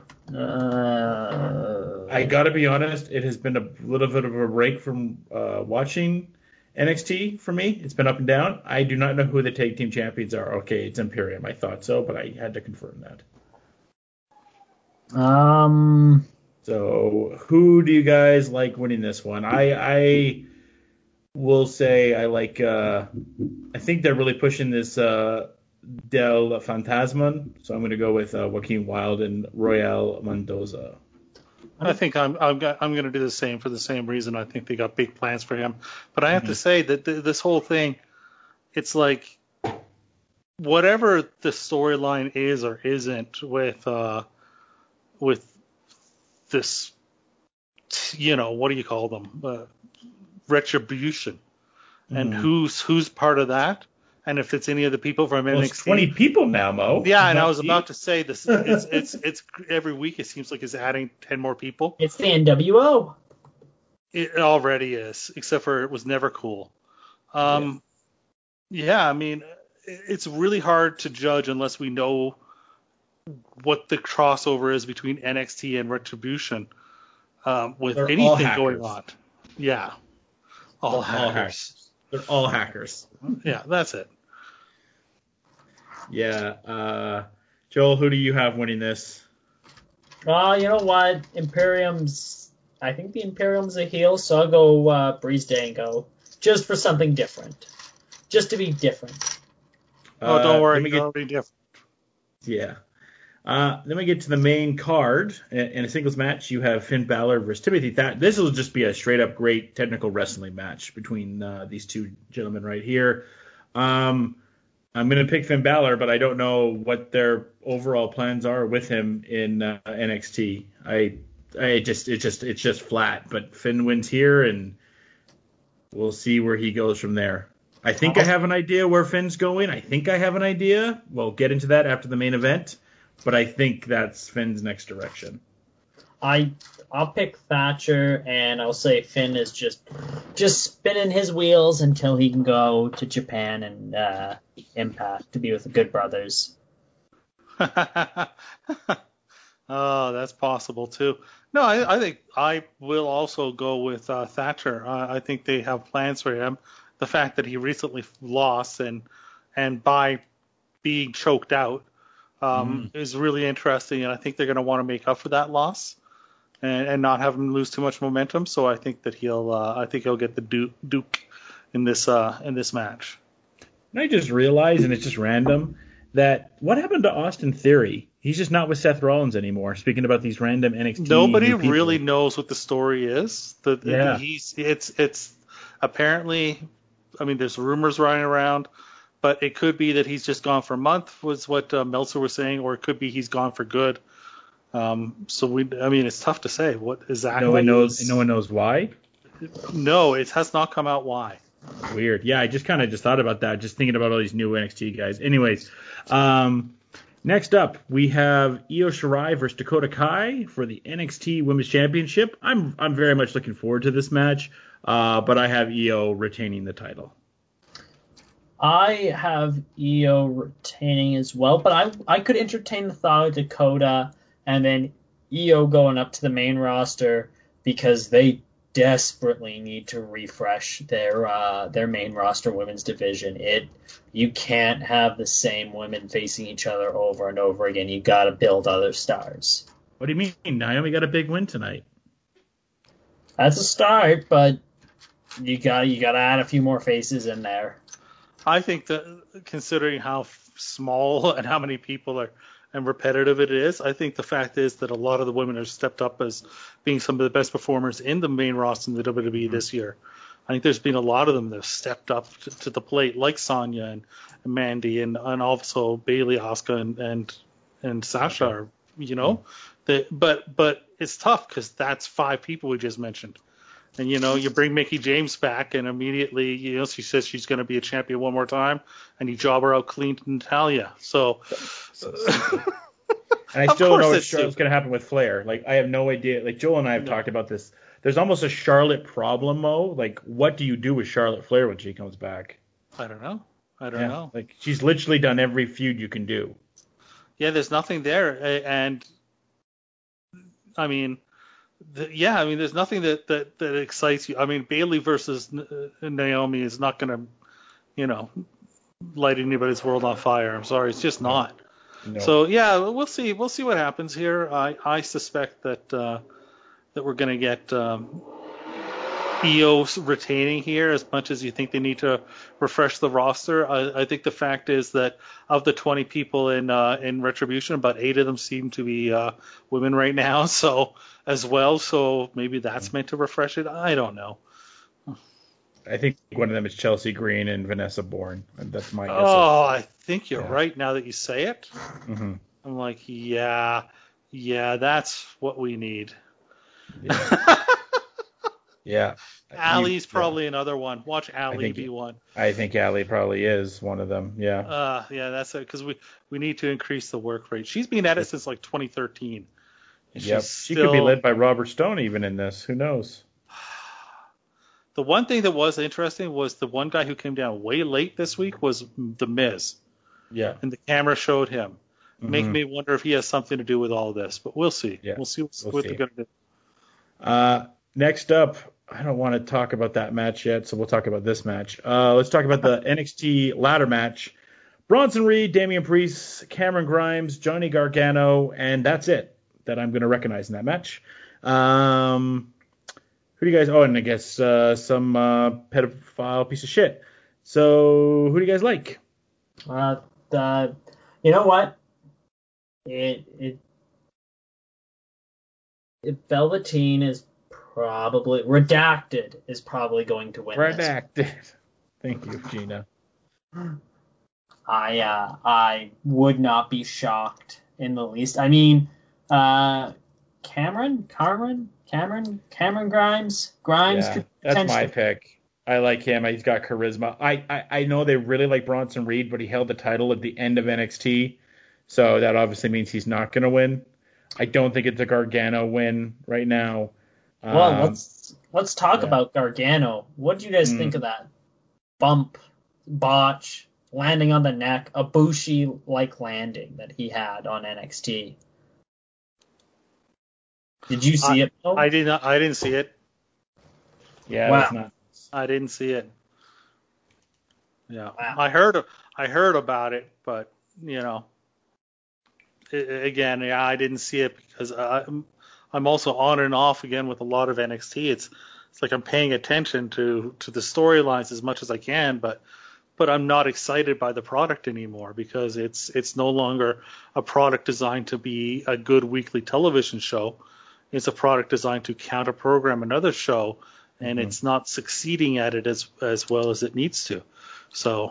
Speaker 6: Uh,
Speaker 5: I gotta be honest, it has been a little bit of a break from watching NXT for me. It's been up and down. I do not know who the Tag Team Champions are. Okay, it's Imperium. I thought so, but I had to confirm that. So who do you guys like winning this one? I will say I like. I think they're really pushing this Del Fantasma, so I'm going to go with Joaquin Wilde and Royale Mendoza.
Speaker 7: I think I'm going to do the same for the same reason. I think they got big plans for him. But I have to say that this whole thing, it's like whatever the storyline is or isn't with this, what do you call them? Retribution. And who's part of that? And if it's any of the people from NXT.
Speaker 5: It's 20 people now, Mo.
Speaker 7: Yeah, and I was about to say this. It's every week. It seems like it's adding 10 more people.
Speaker 6: it's the NWO.
Speaker 7: It already is, except for it was never cool. Yeah, I mean, it's really hard to judge unless we know what the crossover is between NXT and Retribution with
Speaker 5: They're
Speaker 7: anything
Speaker 5: all hackers.
Speaker 7: going on. Yeah, all hackers.
Speaker 5: They're all hackers.
Speaker 7: Yeah, that's it.
Speaker 5: Yeah. Joel, who do you have winning this?
Speaker 6: You know what? I think the Imperium's a heel, so I'll go Breeze Dango. Just for something different. Just to be different.
Speaker 7: Oh, don't worry, it'll be different.
Speaker 5: Yeah. Then we get to the main card. In a singles match, you have Finn Balor versus Timothy Thatcher. This will just be a straight-up great technical wrestling match between these two gentlemen right here. I'm going to pick Finn Balor, but I don't know what their overall plans are with him in NXT. It's just flat. But Finn wins here, and we'll see where he goes from there. I think I have an idea where Finn's going. I think I have an idea. We'll get into that after the main event. But I think that's Finn's next direction.
Speaker 6: I'll pick Thatcher, and I'll say Finn is just spinning his wheels until he can go to Japan and Impact to be with the Good Brothers.
Speaker 7: Oh, that's possible too. No, I think I will also go with Thatcher. I think they have plans for him. The fact that he recently lost and by being choked out is really interesting, and I think they're going to want to make up for that loss and not have him lose too much momentum. So I think that he'll get the Duke in this match.
Speaker 5: And I just realized, and it's just random, that what happened to Austin Theory? He's just not with Seth Rollins anymore. Speaking about these random NXT
Speaker 7: Nobody
Speaker 5: new people.
Speaker 7: really knows what the story is. It's apparently, I mean, there's rumors running around, but it could be that he's just gone for a month, was what Meltzer was saying, or it could be he's gone for good. It's tough to say what exactly.
Speaker 5: No one knows why.
Speaker 7: No, it has not come out why.
Speaker 5: Weird. Yeah, I just thought about that, just thinking about all these new NXT guys. Anyways, next up we have Io Shirai versus Dakota Kai for the NXT Women's Championship. I'm very much looking forward to this match, but I have Io retaining the title.
Speaker 6: I have Io retaining as well, but I could entertain the thought of Dakota and then Io going up to the main roster because they desperately need to refresh their main roster women's division. You can't have the same women facing each other over and over again. You got to build other stars.
Speaker 5: What do you mean? Naomi got a big win tonight.
Speaker 6: That's a start, but you got to add a few more faces in there.
Speaker 7: I think that considering how small and how many people are and repetitive it is, I think the fact is that a lot of the women have stepped up as being some of the best performers in the main roster in the WWE this year. I think there's been a lot of them that have stepped up to the plate, like Sonya and Mandy and also Bayley, Asuka, and Sasha. But it's tough because that's 5 people we just mentioned. And, you bring Mickie James back and immediately, she says she's going to be a champion one more time and you job her out clean to Natalya. So.
Speaker 5: And I still don't know what's going to happen with Flair. Like, I have no idea. Like, Joel and I have talked about this. There's almost a Charlotte problem, Mo. Like, what do you do with Charlotte Flair when she comes back?
Speaker 7: I don't know. Like,
Speaker 5: she's literally done every feud you can do.
Speaker 7: there's nothing there, and I mean, there's nothing that excites you. I mean, Bayley versus Naomi is not going to, light anybody's world on fire. I'm sorry, it's just not.
Speaker 5: No.
Speaker 7: So yeah, we'll see. We'll see what happens here. I suspect that we're going to get EOS retaining here as much as you think they need to refresh the roster. I think the fact is that of the 20 people in Retribution, about 8 of them seem to be women right now. So maybe that's meant to refresh it. I don't know.
Speaker 5: I think one of them is Chelsea Green and Vanessa Bourne. That's my guess.
Speaker 7: Oh, I think you're right now that you say it.
Speaker 5: Mm-hmm.
Speaker 7: I'm like, yeah, that's what we need.
Speaker 5: Yeah.
Speaker 7: Allie's probably another one. Watch Allie be one.
Speaker 5: I think Allie probably is one of them. Yeah.
Speaker 7: That's it, because we need to increase the work rate. She's been at it since like 2013.
Speaker 5: Yep. She could be led by Robert Stone even in this. Who knows?
Speaker 7: The one thing that was interesting was the one guy who came down way late this week was The Miz.
Speaker 5: Yeah.
Speaker 7: And the camera showed him.
Speaker 5: Mm-hmm.
Speaker 7: Making me wonder if he has something to do with all this. But we'll see.
Speaker 5: Yeah.
Speaker 7: We'll see what they're going to do.
Speaker 5: Next up, I don't want to talk about that match yet, so we'll talk about this match. Let's talk about the NXT ladder match. Bronson Reed, Damian Priest, Cameron Grimes, Johnny Gargano, and that's it that I'm going to recognize in that match. Who do you guys... Oh, and I guess some pedophile piece of shit. So, who do you guys like?
Speaker 6: You know what? Velveteen is probably... Redacted is probably going to win
Speaker 5: Redacted. This. Thank you, Gina.
Speaker 6: I would not be shocked in the least. I mean, Cameron Grimes.
Speaker 5: Yeah, that's my pick. I like him. He's got charisma. I know they really like Bronson Reed, but he held the title at the end of NXT, so that obviously means he's not going to win. I don't think it's a Gargano win right now.
Speaker 6: Well, let's talk about Gargano. What do you guys think of that bump, botch, landing on the neck, a Bushi-like landing that he had on NXT? Did you see it, Bill?
Speaker 7: I didn't see it.
Speaker 5: Yeah,
Speaker 6: wow.
Speaker 5: That's not.
Speaker 7: I didn't see it. Yeah,
Speaker 6: wow.
Speaker 7: I heard about it, but I didn't see it because I'm also on and off again with a lot of NXT. It's like I'm paying attention to the storylines as much as I can, but I'm not excited by the product anymore because it's no longer a product designed to be a good weekly television show. It's a product designed to counter program another show, and it's not succeeding at it as well as it needs to. So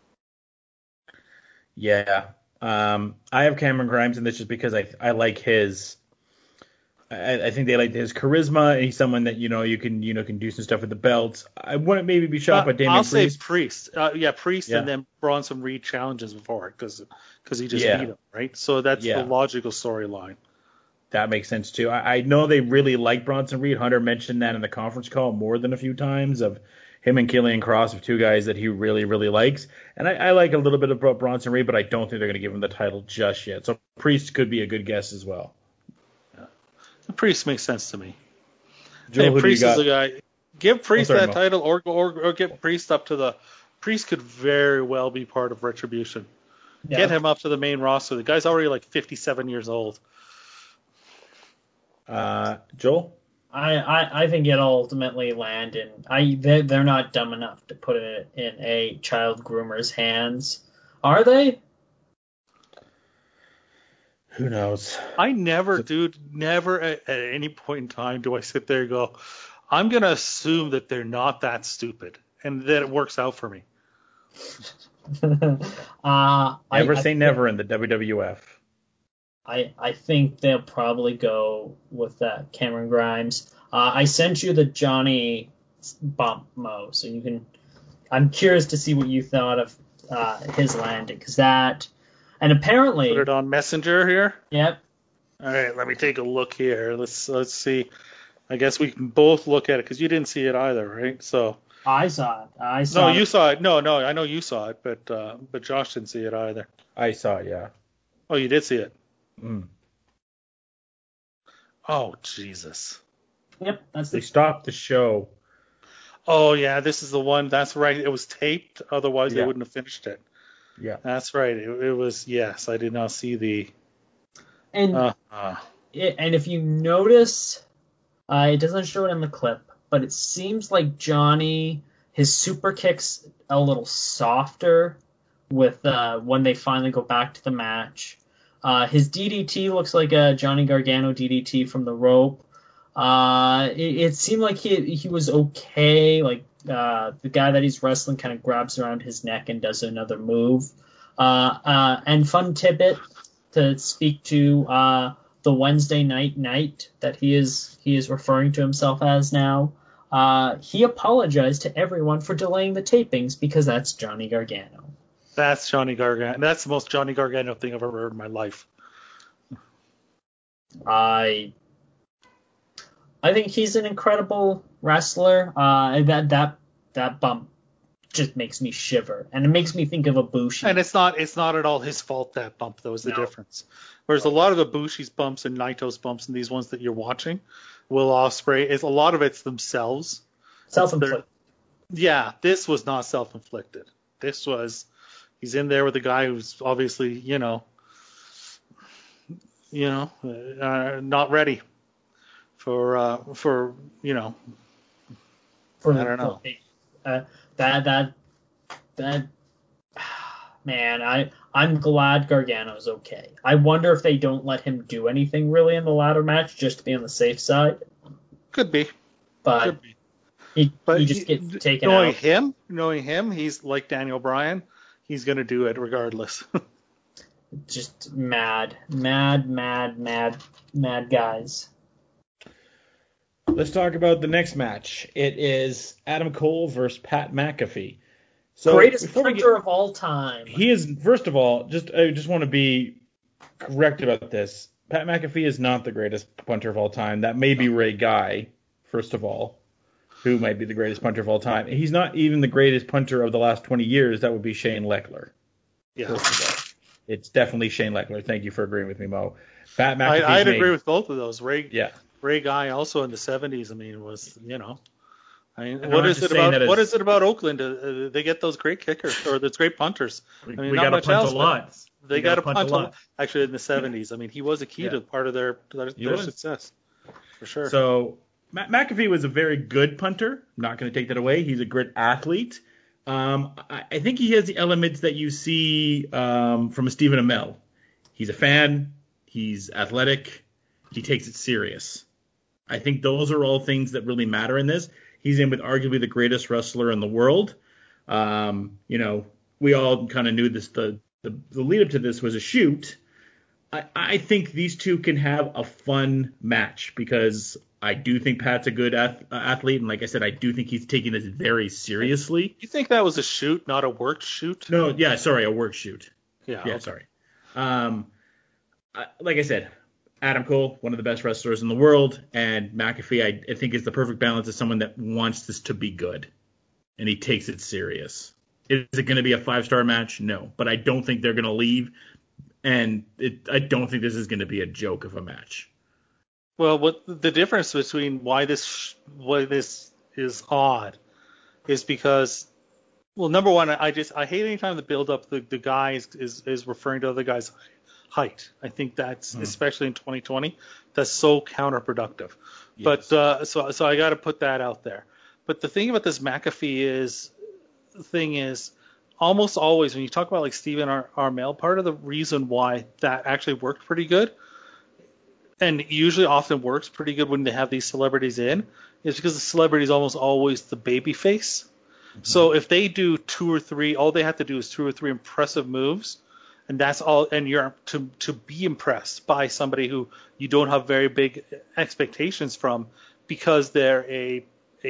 Speaker 5: yeah, I have Cameron Grimes in this just because I like his. I think they like his charisma. He's someone that you can do some stuff with the belts. I wouldn't maybe be shocked by Damian Priest.
Speaker 7: I'll say Priest. Priest, and then Bronson Reed challenges before it because he just beat him, right? So that's the logical storyline.
Speaker 5: That makes sense too. I know they really like Bronson Reed. Hunter mentioned that in the conference call more than a few times of him and Killian Cross are two guys that he really, really likes. And I like a little bit about Bronson Reed, but I don't think they're going to give him the title just yet. So Priest could be a good guess as well.
Speaker 7: The Priest makes sense to me.
Speaker 5: Joe, who
Speaker 7: Priest
Speaker 5: do you
Speaker 7: is
Speaker 5: got?
Speaker 7: the guy. Give Priest that
Speaker 5: Mo.
Speaker 7: title, or get Priest up to the. Priest could very well be part of Retribution. Yeah. Get him up to the main roster. The guy's already like 57 years old.
Speaker 5: Joel?
Speaker 6: I think it'll ultimately land in. They're not dumb enough to put it in a child groomer's hands, are they?
Speaker 5: Who knows?
Speaker 7: I never at any point in time do I sit there and go, I'm going to assume that they're not that stupid and that it works out for me.
Speaker 5: Never say never in the WWF.
Speaker 6: I think they'll probably go with that Cameron Grimes. I sent you the Johnny bump, Mo, so you can. I'm curious to see what you thought of his landing, because that, and apparently
Speaker 7: put it on Messenger here.
Speaker 6: Yep.
Speaker 7: All right, let me take a look here. Let's see. I guess we can both look at it because you didn't see it either, right? So
Speaker 6: I saw it.
Speaker 7: You saw it. No, I know you saw it, but Josh didn't see it either.
Speaker 5: I saw it, yeah.
Speaker 7: Oh, you did see it.
Speaker 5: Mm.
Speaker 7: Oh, Jesus.
Speaker 6: Yep, that's
Speaker 5: They
Speaker 6: the
Speaker 5: stopped the show.
Speaker 7: Oh, yeah, this is the one. That's right. It was taped. Otherwise, they
Speaker 5: Yeah.
Speaker 7: wouldn't have finished it.
Speaker 5: Yeah.
Speaker 7: That's right. It was, yes, I did not see the.
Speaker 6: and and if you notice, it doesn't show it in the clip, but it seems like Johnny, his super kicks a little softer with when they finally go back to the match. His DDT looks like a Johnny Gargano DDT from the rope. It seemed like he was okay. Like the guy that he's wrestling kind of grabs around his neck and does another move. And fun tidbit to speak to the Wednesday night that he is referring to himself as now. He apologized to everyone for delaying the tapings because that's Johnny Gargano.
Speaker 7: That's Johnny Gargano. That's the most Johnny Gargano thing I've ever heard in my life.
Speaker 6: I think he's an incredible wrestler. That bump just makes me shiver, and it makes me think of Ibushi.
Speaker 7: And it's not at all his fault, that bump, though, is the difference. Whereas a lot of Ibushi's bumps and Naito's bumps and these ones that you're watching, Will Ospreay, a lot of it's themselves.
Speaker 6: Self-inflicted.
Speaker 7: Yeah, this was not self-inflicted. This was, he's in there with a guy who's obviously, not ready for I don't know.
Speaker 6: That man, I'm glad Gargano's okay. I wonder if they don't let him do anything really in the ladder match just to be on the safe side.
Speaker 7: Could be.
Speaker 6: But he just gets taken
Speaker 7: knowing
Speaker 6: out.
Speaker 7: Knowing him, he's like Daniel Bryan. He's going to do it regardless.
Speaker 6: Just mad guys.
Speaker 5: Let's talk about the next match. It is Adam Cole versus Pat McAfee. So
Speaker 6: Greatest punter of all time.
Speaker 5: He is, first of all, I just want to be correct about this. Pat McAfee is not the greatest punter of all time. That may be Ray Guy, first of all, who might be the greatest punter of all time. He's not even the greatest punter of the last 20 years. That would be Shane Leckler.
Speaker 7: Yeah.
Speaker 5: First of all. It's definitely Shane Leckler. Thank you for agreeing with me, Mo. Pat McAfee.
Speaker 7: I'd agree with both of those. Ray Guy also in the 70s. I mean, was what is it about Oakland? They get those great kickers or those great punters. I mean,
Speaker 5: we
Speaker 7: not
Speaker 5: got
Speaker 7: much
Speaker 5: to punt
Speaker 7: else.
Speaker 5: A lot.
Speaker 7: They got to punt a lot. Actually, in the 70s. I mean, he was a key to part of their success for sure.
Speaker 5: So McAfee was a very good punter. I'm not going to take that away. He's a great athlete. I think he has the elements that you see from a Stephen Amell. He's a fan. He's athletic. He takes it serious. I think those are all things that really matter in this. He's in with arguably the greatest wrestler in the world. We all kind of knew this. The lead up to this was a shoot. I think these two can have a fun match because I do think Pat's a good athlete, and like I said, I do think he's taking this very seriously.
Speaker 7: You think that was a shoot, not a work shoot?
Speaker 5: No, yeah, sorry, a work shoot.
Speaker 7: Yeah,
Speaker 5: okay. Sorry. Like I said, Adam Cole, one of the best wrestlers in the world, and McAfee, I think is the perfect balance of someone that wants this to be good, and he takes it serious. Is it going to be a 5-star match? No, but I don't think they're going to leave, and I don't think this is going to be a joke of a match.
Speaker 7: Well, what the difference between why this is odd is because, well, number one, I hate any time the build up the guy is referring to other guys' height. I think that's especially in 2020, that's so counterproductive. Yes. But so I got to put that out there. But the thing about this McAfee is almost always when you talk about like Stephen Amell, part of the reason why that actually worked pretty good, and usually often works pretty good when they have these celebrities in, is because the celebrity is almost always the baby face. Mm-hmm. So if they do 2 or 3, all they have to do is 2 or 3 impressive moves, and that's all. And you're to be impressed by somebody who you don't have very big expectations from because they're a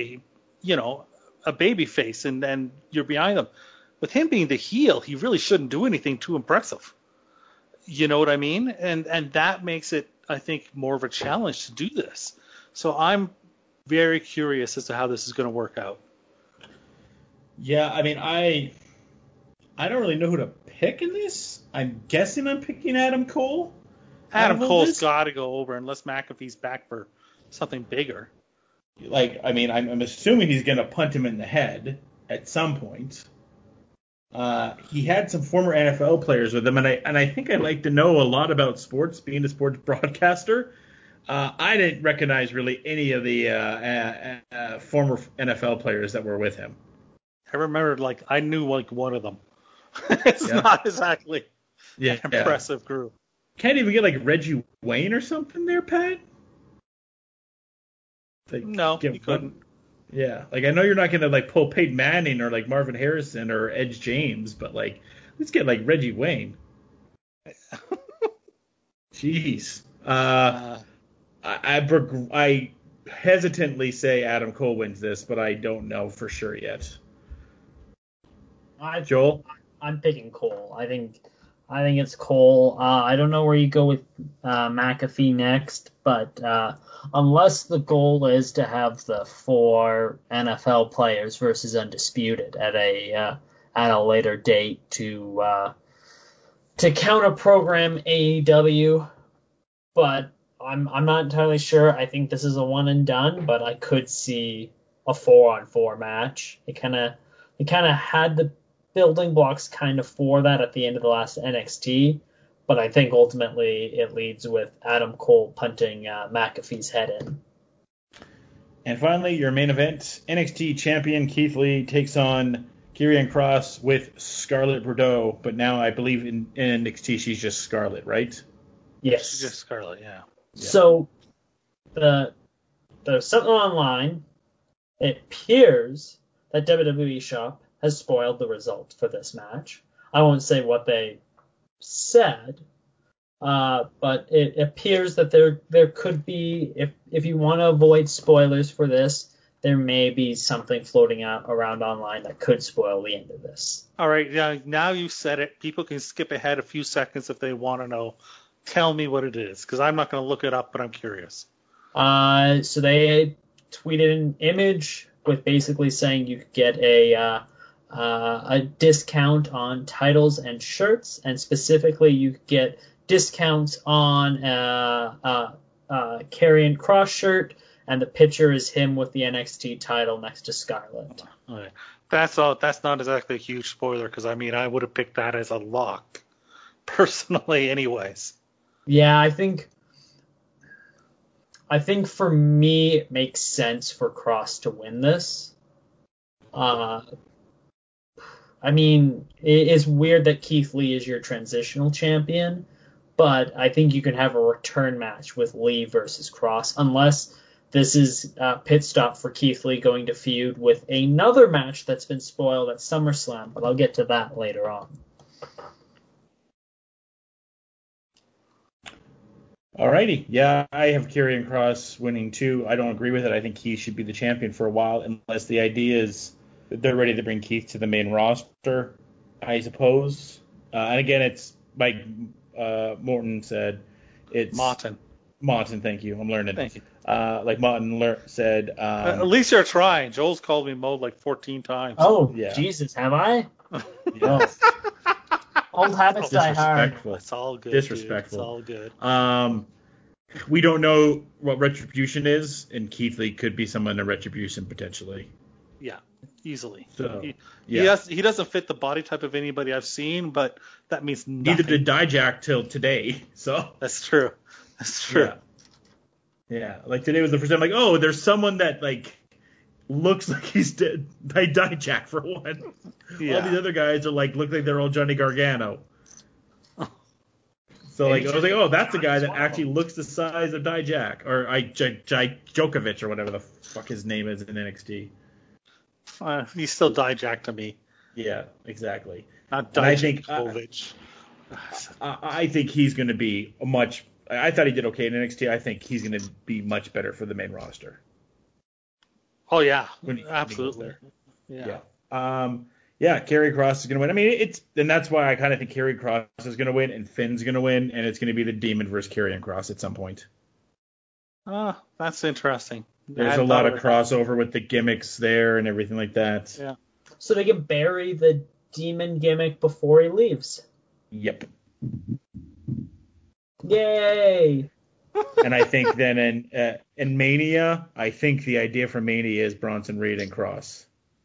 Speaker 7: baby face, and then you're behind them. With him being the heel, he really shouldn't do anything too impressive. You know what I mean? And that makes it, I think, more of a challenge to do this. So I'm very curious as to how this is going to work out.
Speaker 5: Yeah, I mean, I don't really know who to pick in this? I'm guessing I'm picking Adam Cole.
Speaker 7: Adam
Speaker 5: Out of all
Speaker 7: Cole's
Speaker 5: this?
Speaker 7: got to go over unless McAfee's back for something bigger.
Speaker 5: Like, I mean, I'm assuming he's going to punt him in the head at some point. He had some former NFL players with him, and I think I'd like to know a lot about sports, being a sports broadcaster. I didn't recognize really any of the former NFL players that were with him.
Speaker 7: I remember, I knew, one of them. It's not exactly an impressive group.
Speaker 5: Can't even get, Reggie Wayne or something there, Pat?
Speaker 7: No, you couldn't.
Speaker 5: Yeah, I know you're not going to, pull Peyton Manning or, Marvin Harrison or Edge James, but, let's get, Reggie Wayne. Jeez. I hesitantly say Adam Cole wins this, but I don't know for sure yet. Joel?
Speaker 6: I'm picking Cole. I think it's Cole. I don't know where you go with McAfee next, but unless the goal is to have the 4 NFL players versus Undisputed at a later date to counter program AEW, but I'm not entirely sure. I think this is a one and done, but I could see a 4-on-4 match. It kind of had the building blocks kind of for that at the end of the last NXT, but I think ultimately it leads with Adam Cole punting McAfee's head in.
Speaker 5: And finally, your main event, NXT champion Keith Lee takes on Karrion Kross with Scarlett Bordeaux, but now I believe in NXT she's just Scarlett, right?
Speaker 6: Yes.
Speaker 7: She's just Scarlett, yeah.
Speaker 6: So the something online, it appears that WWE Shop has spoiled the result for this match. I won't say what they said, but it appears that there could be, if you want to avoid spoilers for this, there may be something floating out around online that could spoil the end of this.
Speaker 7: All right, yeah, now you said it. People can skip ahead a few seconds if they want to know. Tell me what it is, because I'm not going to look it up, but I'm curious.
Speaker 6: So they tweeted an image with basically saying you could get a discount on titles and shirts, and specifically you could get discounts on Karrion Kross shirt, and the picture is him with the NXT title next to Scarlett.
Speaker 7: Okay. That's not exactly a huge spoiler, because I would have picked that as a lock, personally, anyways.
Speaker 6: Yeah, I think for me it makes sense for Kross to win this. It is weird that Keith Lee is your transitional champion, but I think you can have a return match with Lee versus Kross, unless this is a pit stop for Keith Lee going to feud with another match that's been spoiled at SummerSlam, but I'll get to that later on.
Speaker 5: Alrighty. Yeah, I have Karrion Kross winning too. I don't agree with it. I think he should be the champion for a while, unless the idea is that they're ready to bring Keith to the main roster, I suppose. And again, it's like Morton said. It's Martin, thank you. I'm learning.
Speaker 7: Thank you.
Speaker 5: Like Martin said.
Speaker 7: At least you're trying. Joel's called me Mo 14 times.
Speaker 6: Oh,
Speaker 5: yeah.
Speaker 6: Jesus, have I?
Speaker 5: Yes.
Speaker 6: Old habits die hard.
Speaker 7: It's all good.
Speaker 5: Disrespectful.
Speaker 7: Dude. It's all good.
Speaker 5: We don't know what Retribution is, and Keith Lee could be someone in Retribution potentially.
Speaker 7: Yeah, easily.
Speaker 5: So,
Speaker 7: he doesn't fit the body type of anybody I've seen, but that means nothing.
Speaker 5: Neither did Dijak till today. So
Speaker 7: that's true.
Speaker 5: Yeah. Like today was the first time. Like, oh, there's someone that looks like he's dead. Dijak for one. Yeah. All these other guys are look like they're all Johnny Gargano. So I was like, oh, that's the guy that actually looks the size of Dijak or Djokovic or whatever the fuck his name is in NXT.
Speaker 7: He's still Dijak to me.
Speaker 5: Yeah, exactly.
Speaker 7: Not Djokovic.
Speaker 5: I think he's going to be I thought he did okay in NXT. I think he's going to be much better for the main roster.
Speaker 7: Oh yeah, absolutely.
Speaker 5: Yeah. Karrion Kross is going to win. And that's why I kind of think Karrion Kross is going to win and Finn's going to win, and it's going to be the Demon versus Karrion Kross at some point.
Speaker 7: That's interesting.
Speaker 5: There's a lot of crossover with the gimmicks there and everything like that.
Speaker 7: Yeah.
Speaker 6: So they can bury the Demon gimmick before he leaves.
Speaker 5: Yep.
Speaker 6: Yay!
Speaker 5: And I think then in Mania, I think the idea for Mania is Bronson Reed and Cross.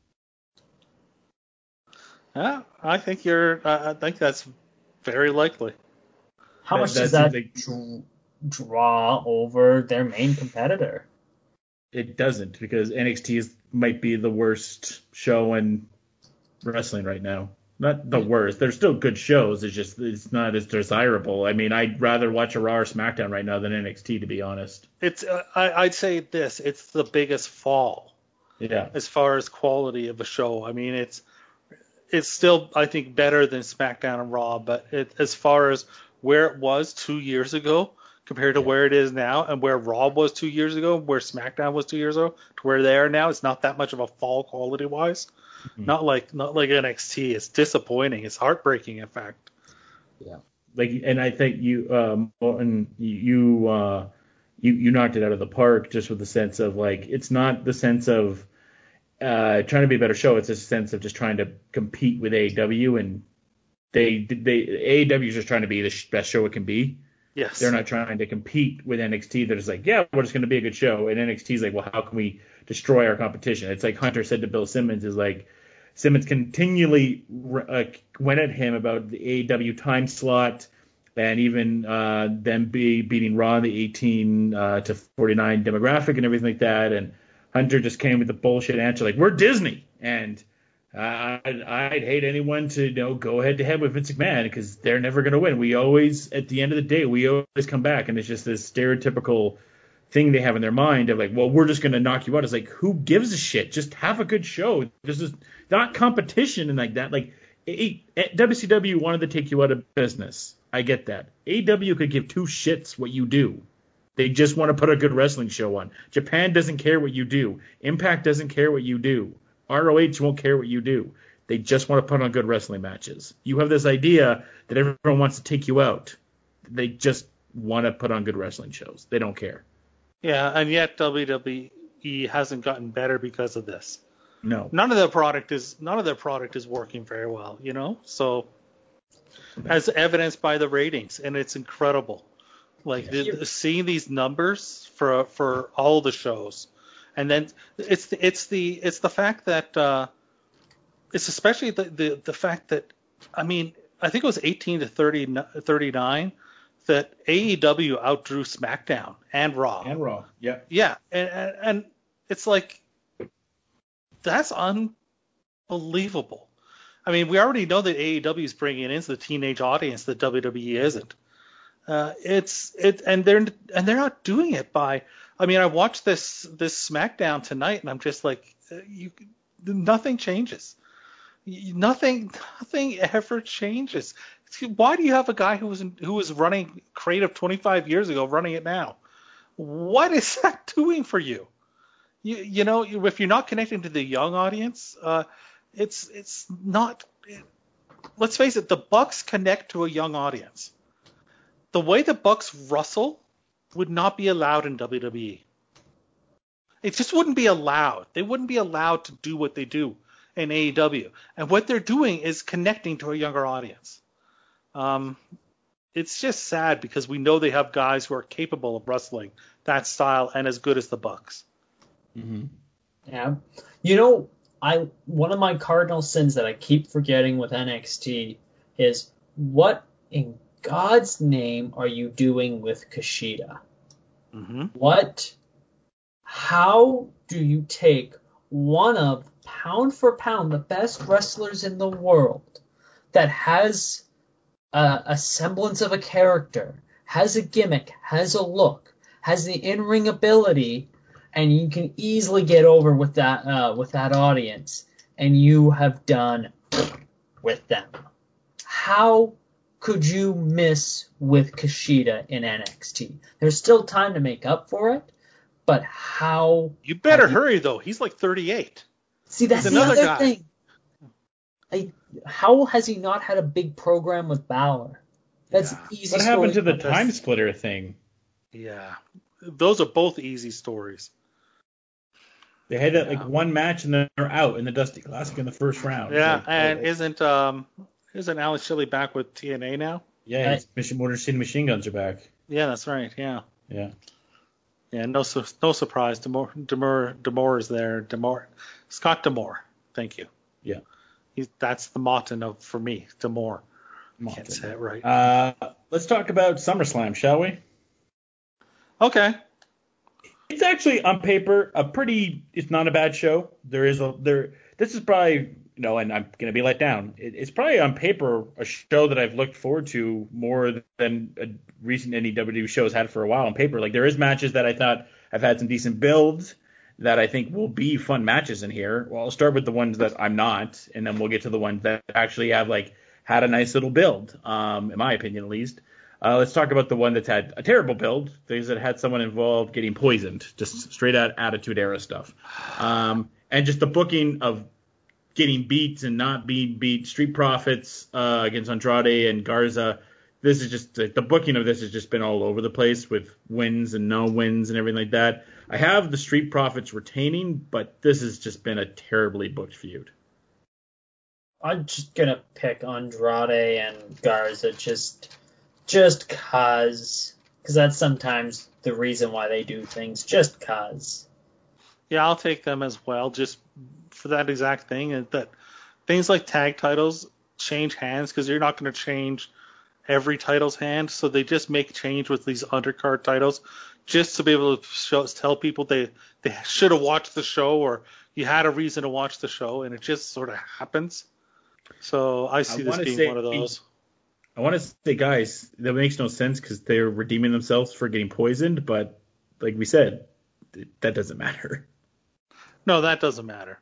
Speaker 7: Yeah, I think that's very likely.
Speaker 6: How much does
Speaker 5: that
Speaker 6: that
Speaker 5: seems
Speaker 6: draw over their main competitor?
Speaker 5: It doesn't, because NXT might be the worst show in wrestling right now. Not the worst. They're still good shows. It's not as desirable. I mean, I'd rather watch a Raw or SmackDown right now than NXT, to be honest.
Speaker 7: It's I'd say this. It's the biggest fall.
Speaker 5: Yeah.
Speaker 7: As far as quality of a show, I mean, it's still, I think, better than SmackDown and Raw, but as far as where it was 2 years ago compared to where it is now, and where Raw was 2 years ago, where SmackDown was 2 years ago, to where they are now, it's not that much of a fall quality wise. Mm-hmm. Not like NXT. It's disappointing. It's heartbreaking, in fact.
Speaker 5: Yeah. And I think you, Morton, you knocked it out of the park, just with the sense of, like, it's not the sense of trying to be a better show. It's a sense of just trying to compete with AEW, and AEW is just trying to be the best show it can be.
Speaker 7: Yes.
Speaker 5: They're not trying to compete with NXT. They're just like, yeah, we're just going to be a good show. And NXT is like, well, how can we destroy our competition? It's like Hunter said to Bill Simmons, is like, Simmons continually went at him about the AEW time slot, and even them beating Raw in the 18 to 49 demographic and everything like that. And Hunter just came with the bullshit answer, like, we're Disney. And I'd hate anyone to go head to head with Vince McMahon, because they're never going to win. We always, at the end of the day, we always come back, and it's just this stereotypical thing they have in their mind of like, well, we're just going to knock you out. It's like, who gives a shit? Just have a good show. This is not competition and like that. Like, WCW wanted to take you out of business. I get that. AEW could give two shits what you do. They just want to put a good wrestling show on. Japan doesn't care what you do. Impact doesn't care what you do. ROH won't care what you do. They just want to put on good wrestling matches. You have this idea that everyone wants to take you out. They just want to put on good wrestling shows. They don't care.
Speaker 7: Yeah, and yet WWE hasn't gotten better because of this.
Speaker 5: No.
Speaker 7: None of their product is working very well, So, as evidenced by the ratings, and it's incredible. Like, seeing these numbers for all the shows, and then it's the fact that it's especially the fact that, I mean, I think it was 18 to 39 that AEW outdrew SmackDown and Raw.
Speaker 5: And Raw, yeah.
Speaker 7: Yeah, and it's like, that's unbelievable. I mean, we already know that AEW is bringing in the teenage audience that WWE isn't. And they're not doing it by. I mean, I watched this SmackDown tonight, and I'm just like, nothing changes. Nothing ever changes. Why do you have a guy who was running creative 25 years ago running it now? What is that doing for you? If you're not connecting to the young audience, it's not. Let's face it, the Bucks connect to a young audience. The way the Bucks wrestle would not be allowed in WWE. It just wouldn't be allowed. They wouldn't be allowed to do what they do in AEW. And what they're doing is connecting to a younger audience. It's just sad, because we know they have guys who are capable of wrestling that style and as good as the Bucks.
Speaker 6: Mm-hmm. Yeah. One of my cardinal sins that I keep forgetting with NXT is, what in God's name are you doing with Kushida?
Speaker 7: Mm-hmm.
Speaker 6: How do you take one of, pound for pound, the best wrestlers in the world, that has a semblance of a character, has a gimmick, has a look, has the in-ring ability, and you can easily get over with that audience, and you have done with them? How could you miss with Kushida in NXT? There's still time to make up for it, but how?
Speaker 7: You better hurry, though. He's like 38.
Speaker 6: See, that's the other thing. How has he not had a big program with Balor? That's easy.
Speaker 5: What happened to the time splitter thing?
Speaker 7: Yeah, those are both easy stories.
Speaker 5: They had one match and then they're out in the Dusty Classic in the first round.
Speaker 7: Yeah, and isn't Isn't Alex Shelley back with TNA now?
Speaker 5: Yeah, Motor City Machine Guns are back.
Speaker 7: Yeah, that's right. Yeah.
Speaker 5: Yeah.
Speaker 7: Yeah, no surprise. D'Amore is there. Scott D'Amore. Thank you.
Speaker 5: Yeah.
Speaker 7: That's the motto for me. D'Amore.
Speaker 5: Martin.
Speaker 7: Can't say it right.
Speaker 5: Let's talk about SummerSlam, shall we?
Speaker 7: Okay.
Speaker 5: It's actually on paper it's not a bad show. This is probably, and I'm going to be let down. It's probably on paper a show that I've looked forward to more than a recent WWE show has had for a while on paper. Like, there is matches that I thought have had some decent builds that I think will be fun matches in here. Well, I'll start with the ones that I'm not, and then we'll get to the ones that actually have had a nice little build, in my opinion at least. Let's talk about the one that's had a terrible build, things that had someone involved getting poisoned, just straight out Attitude Era stuff. And just the booking of getting beat and not being beat, Street Profits against Andrade and Garza. This is just, the booking of this has just been all over the place with wins and no wins and everything like that. I have the Street Profits retaining, but this has just been a terribly booked feud.
Speaker 6: I'm just going to pick Andrade and Garza just cause that's sometimes the reason why they do things, just cause.
Speaker 7: Yeah, I'll take them as well, just for that exact thing. And that things like tag titles change hands because you're not going to change every title's hand, so they just make change with these undercard titles just to be able to tell people they should have watched the show or you had a reason to watch the show, and it just sort of happens. So I see this being one of those.
Speaker 5: I want to say, guys, that makes no sense because they're redeeming themselves for getting poisoned, but like we said, that doesn't matter.
Speaker 7: No, that doesn't matter.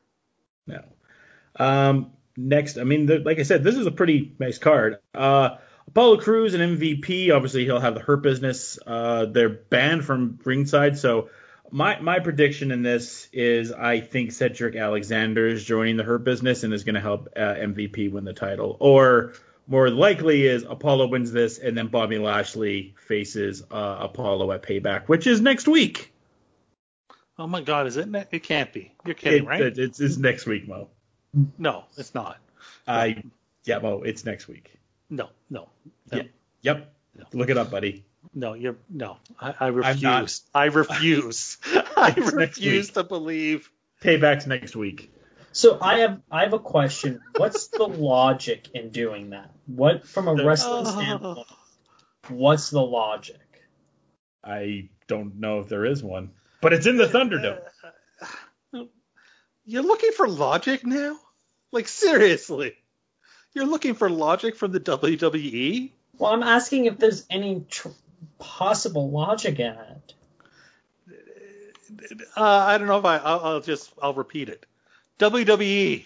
Speaker 5: No. Next, like I said, this is a pretty nice card. Apollo Crews and MVP, obviously he'll have the Hurt Business. They're banned from ringside, so my prediction in this is I think Cedric Alexander is joining the Hurt Business and is going to help MVP win the title. Or more likely is Apollo wins this and then Bobby Lashley faces Apollo at Payback, which is next week.
Speaker 7: Oh my God, is it? It can't be. You're kidding, right?
Speaker 5: It's next week, Mo.
Speaker 7: No, it's not.
Speaker 5: Yeah, Mo, it's next week.
Speaker 7: No.
Speaker 5: Yeah, yep. No. Look it up, buddy.
Speaker 7: No, I refuse. I refuse. I refuse to believe.
Speaker 5: Payback's next week.
Speaker 6: So I have a question. What's the logic in doing that? What, from a wrestling standpoint, what's the logic?
Speaker 5: I don't know if there is one, but it's in the Thunderdome.
Speaker 7: You're looking for logic now? Like, seriously? You're looking for logic from the WWE?
Speaker 6: Well, I'm asking if there's any possible logic in it.
Speaker 7: I don't know if I'll repeat it. WWE.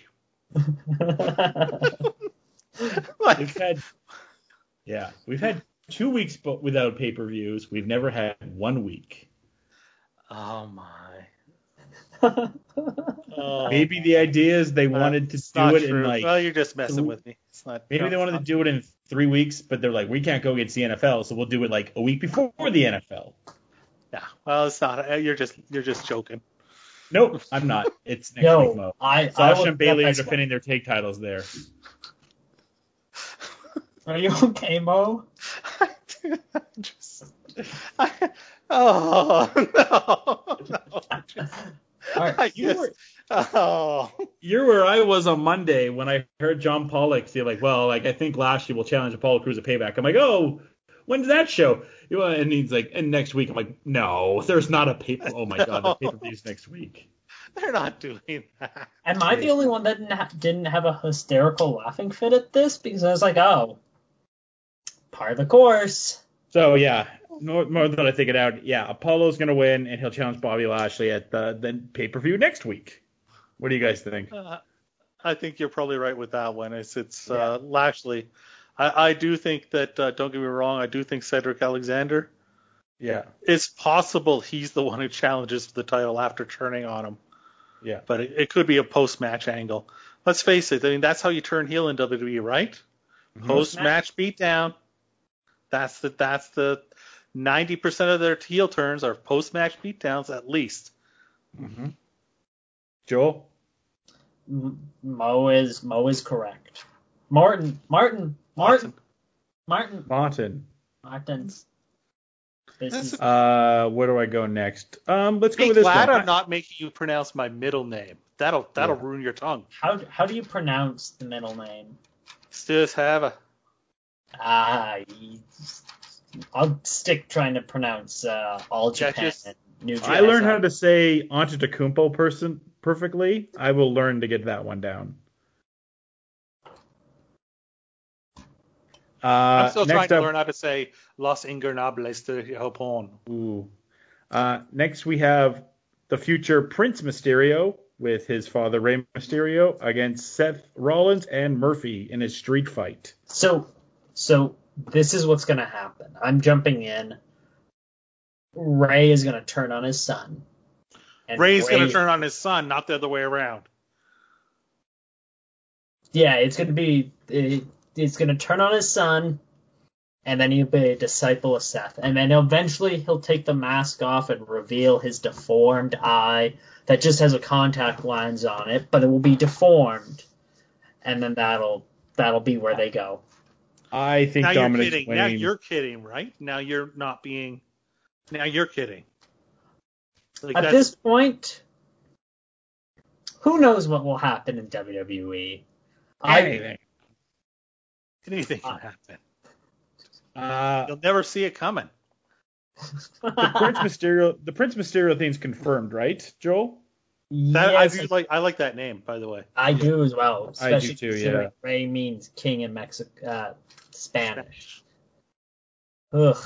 Speaker 5: We've had 2 weeks without pay-per-views. We've never had 1 week.
Speaker 7: Oh my.
Speaker 5: Maybe the idea is they wanted to do it in
Speaker 7: well, you're just messing with me.
Speaker 5: Maybe they wanted to do it in 3 weeks, but they're like, we can't go against the NFL, so we'll do it like a week before the NFL.
Speaker 7: Yeah, well, it's not. You're just joking.
Speaker 5: Nope, I'm not. It's next week, Mo. Sasha and Bayley are defending their tag titles there.
Speaker 6: Are you okay, Mo?
Speaker 7: No.
Speaker 6: Right.
Speaker 5: You're where I was on Monday when I heard John Pollock say, I think Lashley will challenge Apollo Crews at Payback. I'm like, oh, when's that show? And he's like, and next week. I'm like, no, there's not a pay-per. Oh my God, the pay-per-view's next week.
Speaker 7: They're not doing that.
Speaker 6: Am I the only one that didn't have a hysterical laughing fit at this? Because I was like, oh, part of the course.
Speaker 5: So yeah, more than I figured out. Yeah, Apollo's gonna win, and he'll challenge Bobby Lashley at the pay-per-view next week. What do you guys think?
Speaker 7: I think you're probably right with that one. It's Lashley. I do think that. Don't get me wrong. I do think Cedric Alexander.
Speaker 5: Yeah.
Speaker 7: It's possible he's the one who challenges for the title after turning on him.
Speaker 5: Yeah.
Speaker 7: But it could be a post-match angle. Let's face it. I mean, that's how you turn heel in WWE, right? Mm-hmm. Post-match beatdown. That's the 90% of their heel turns are post-match beatdowns at least.
Speaker 5: Mm-hmm. Joel?
Speaker 6: Mo is correct. Martin.
Speaker 5: Martin.
Speaker 6: This is,
Speaker 5: Where do I go next? Let's go
Speaker 7: Be
Speaker 5: with this
Speaker 7: glad
Speaker 5: one.
Speaker 7: I'm not making you pronounce my middle name. That'll ruin your tongue.
Speaker 6: how do you pronounce the middle name?
Speaker 7: Still have a.
Speaker 6: I'll stick trying to pronounce All Japan and New Japan.
Speaker 5: I learned how to say Antetokounmpo perfectly. I will learn to get that one down.
Speaker 7: I'm still trying to
Speaker 5: up,
Speaker 7: learn how to say Los Ingobernables de Japón.
Speaker 5: Ooh. Next we have the future Prince Mysterio with his father Rey Mysterio against Seth Rollins and Murphy in a street fight.
Speaker 6: So this is what's going to happen. I'm jumping in. Ray is going to turn on his son. And
Speaker 7: Ray's going to turn on his son, not the other way around.
Speaker 6: Yeah, it's going to be... He's going to turn on his son, and then he'll be a disciple of Seth. And then eventually he'll take the mask off and reveal his deformed eye that just has a contact lens on it, but it will be deformed. And then that'll be where they go.
Speaker 5: I think
Speaker 7: now
Speaker 5: Dominic's
Speaker 7: you're kidding.
Speaker 5: winning.
Speaker 7: Now you're kidding, right? Now you're not being... Now you're kidding.
Speaker 6: At this point, who knows what will happen in WWE?
Speaker 7: Anything can happen. You'll
Speaker 5: The
Speaker 7: never see it coming.
Speaker 5: Prince Mysterio thing's confirmed, right, Joel?
Speaker 6: Yes,
Speaker 7: I like that name, by the way.
Speaker 6: I do as well. Especially
Speaker 5: I do too,
Speaker 6: considering
Speaker 5: yeah.
Speaker 6: Ray means king in Spanish. Ugh.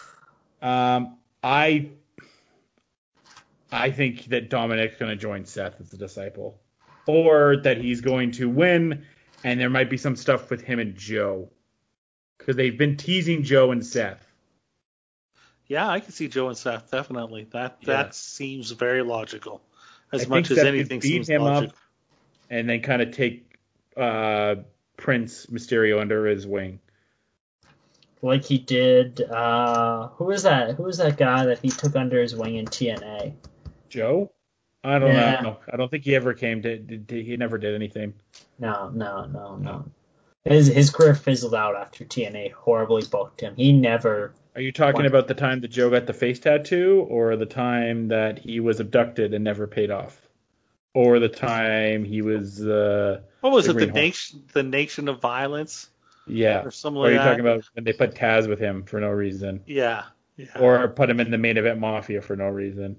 Speaker 5: I think that Dominic's going to join Seth as a disciple, or that he's going to win, and there might be some stuff with him and Joe, because they've been teasing Joe and Seth.
Speaker 7: Yeah, I can see Joe and Seth, definitely. That seems very logical. As
Speaker 5: I
Speaker 7: much
Speaker 5: think
Speaker 7: as
Speaker 5: Seth
Speaker 7: anything
Speaker 5: could beat
Speaker 7: seems
Speaker 5: him
Speaker 7: logical.
Speaker 5: up, and then kind of take Prince Mysterio under his wing.
Speaker 6: Like he did. Who was that? Who was that guy that he took under his wing in TNA?
Speaker 5: Joe? I don't
Speaker 6: Yeah.
Speaker 5: know. I don't think he ever came to. He never did anything.
Speaker 6: No. His career fizzled out after TNA horribly booked him. He never.
Speaker 5: Are you talking about the time that Joe got the face tattoo, or the time that he was abducted and never paid off, or the time he was?
Speaker 7: What was it? The Nation of Violence?
Speaker 5: Yeah.
Speaker 7: Or something
Speaker 5: Or are
Speaker 7: like
Speaker 5: you
Speaker 7: that?
Speaker 5: talking about when they put Taz with him for no reason?
Speaker 7: Yeah.
Speaker 5: Or put him in the main event Mafia for no reason?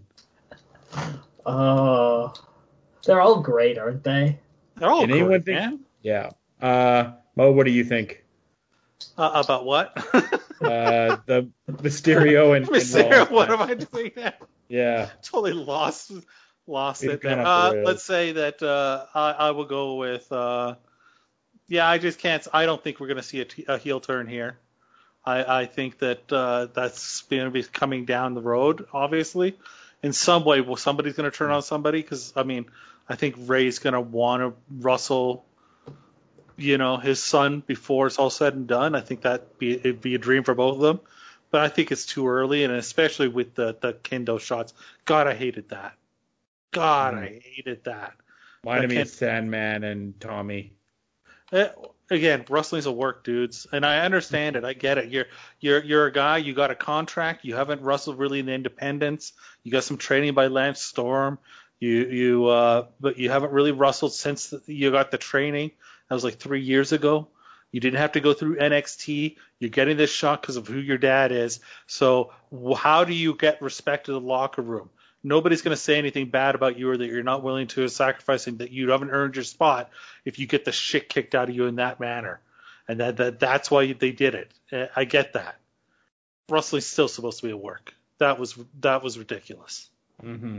Speaker 6: They're all great, aren't they?
Speaker 7: They're all
Speaker 5: Can anyone
Speaker 7: great,
Speaker 5: think?
Speaker 7: man.
Speaker 5: Yeah. Mo, what do you think?
Speaker 7: About what?
Speaker 5: The Mysterio and
Speaker 7: Mysterio,
Speaker 5: Rollins
Speaker 7: what
Speaker 5: match.
Speaker 7: am I doing now?
Speaker 5: Yeah.
Speaker 7: Totally lost
Speaker 5: It's
Speaker 7: it
Speaker 5: gone
Speaker 7: there.
Speaker 5: off the rails.
Speaker 7: Let's say that I will go with I just can't. I don't think we're going to see a heel turn here. I think that that's going to be coming down the road, obviously. In some way, somebody's going to turn on somebody, because, I mean, I think Ray's going to want to wrestle, his son before it's all said and done. I think it'd be a dream for both of them. But I think it's too early, and especially with the kendo shots. God, I hated that. I hated that.
Speaker 5: Reminded me of Sandman and Tommy.
Speaker 7: Again, wrestling's a work, dudes, and I understand it. I get it. You're a guy. You got a contract. You haven't wrestled really in independence. You got some training by Lance Storm. But you haven't really wrestled since you got the training. That was like 3 years ago. You didn't have to go through NXT. You're getting this shot because of who your dad is. So how do you get respect in the locker room? Nobody's going to say anything bad about you, or that you're not willing to sacrifice, and that you haven't earned your spot if you get the shit kicked out of you in that manner. And that's why they did it. I get that. Wrestling's still supposed to be a work. That was ridiculous.
Speaker 5: Mm-hmm.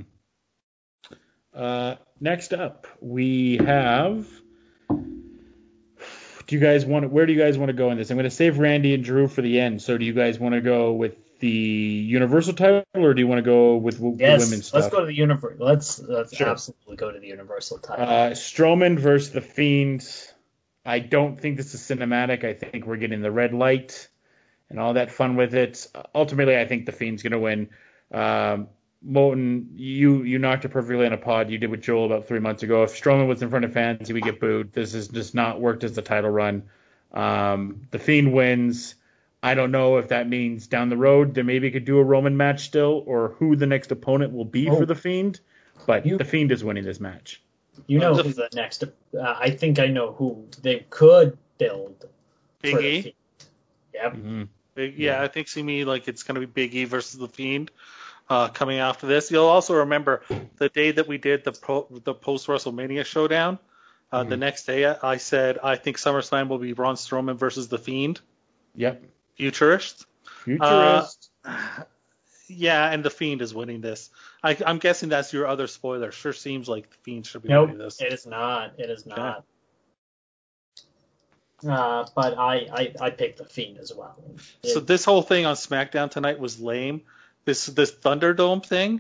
Speaker 5: Next up, we have. Where do you guys want to go in this? I'm going to save Randy and Drew for the end. So do you guys want to go with the Universal title, or do you want to go with the women's stuff?
Speaker 6: Let's go to the Universal. Let's
Speaker 5: Sure.
Speaker 6: absolutely go to the Universal title.
Speaker 5: Strowman versus the Fiend. I don't think this is cinematic. I think we're getting the red light and all that fun with it. Ultimately, I think the Fiend's going to win. Moten, you knocked it perfectly on a pod. You did with Joel about 3 months ago. If Strowman was in front of fans, he would get booed. This has just not worked as the title run. The Fiend wins. I don't know if that means down the road they maybe could do a Roman match still, or who the next opponent will be for the Fiend. But the Fiend is winning this match.
Speaker 6: You know who the next... I think I know who they could build.
Speaker 7: Big E?
Speaker 6: Fiend. Yep.
Speaker 7: Mm-hmm. I think to me like it's going to be Big E versus the Fiend coming after this. You'll also remember the day that we did the post WrestleMania showdown. The next day I said I think SummerSlam will be Braun Strowman versus the Fiend.
Speaker 5: Yep.
Speaker 7: Futurist. Yeah, and the Fiend is winning this. I'm guessing that's your other spoiler. Sure seems like the Fiend should be winning this.
Speaker 6: It is not. It is not. But I picked the Fiend as well.
Speaker 7: So this whole thing on SmackDown tonight was lame. This Thunderdome thing,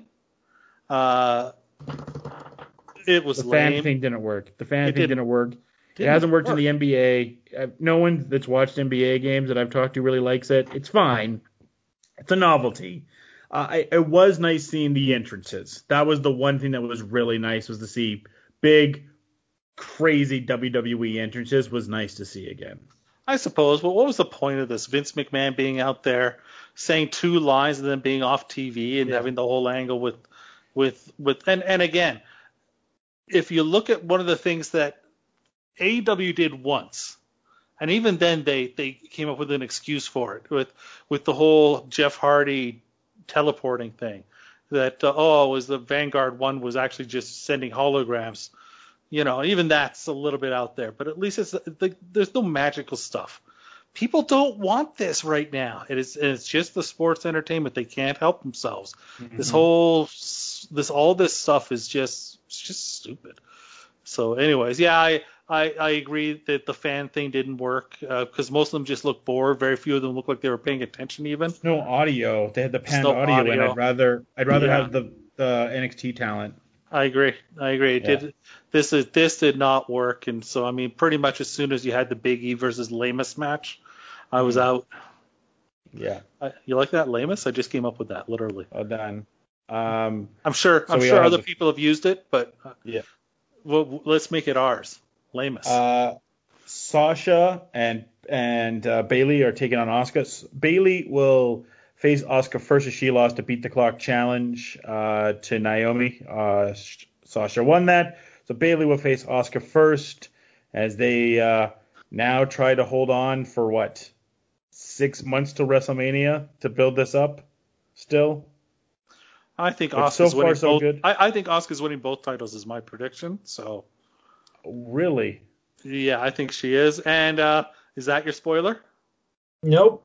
Speaker 7: it was lame.
Speaker 5: The fan thing didn't work. Didn't work. It hasn't worked in the NBA. No one that's watched NBA games that I've talked to really likes it. It's fine. It's a novelty. It was nice seeing the entrances. That was the one thing that was really nice, was to see big, crazy WWE entrances. Was nice to see again.
Speaker 7: I suppose. But what was the point of this? Vince McMahon being out there saying 2 lines and then being off TV and having the whole angle with and again, if you look at one of the things that AEW did once, and even then they came up with an excuse for it with the whole Jeff Hardy teleporting thing, that it was the Vanguard one was actually just sending holograms. Even that's a little bit out there, but at least there's no magical stuff. People don't want this right now. It's just the sports entertainment. They can't help themselves. Mm-hmm. All this stuff is just stupid. So anyways, I agree that the fan thing didn't work because most of them just looked bored. Very few of them looked like they were paying attention even.
Speaker 5: No audio. They had the panned audio, and I'd rather have the NXT talent.
Speaker 7: I agree. This did not work, and so pretty much as soon as you had the Big E versus Lamus match, I was out.
Speaker 5: Yeah.
Speaker 7: You like that, Lamus? I just came up with that literally.
Speaker 5: Well done.
Speaker 7: I'm sure other people have used it, but well, let's make it ours. Lamus.
Speaker 5: Sasha and Bayley are taking on Asuka. Bayley will face Asuka first as she lost a Beat the Clock challenge to Naomi. Sasha won that. So Bayley will face Asuka first as they now try to hold on for 6 months till WrestleMania to build this up still.
Speaker 7: I think Asuka's winning both. Good. I think Asuka's winning both titles is my prediction. So
Speaker 5: really?
Speaker 7: Yeah, I think she is. And is that your spoiler?
Speaker 6: Nope.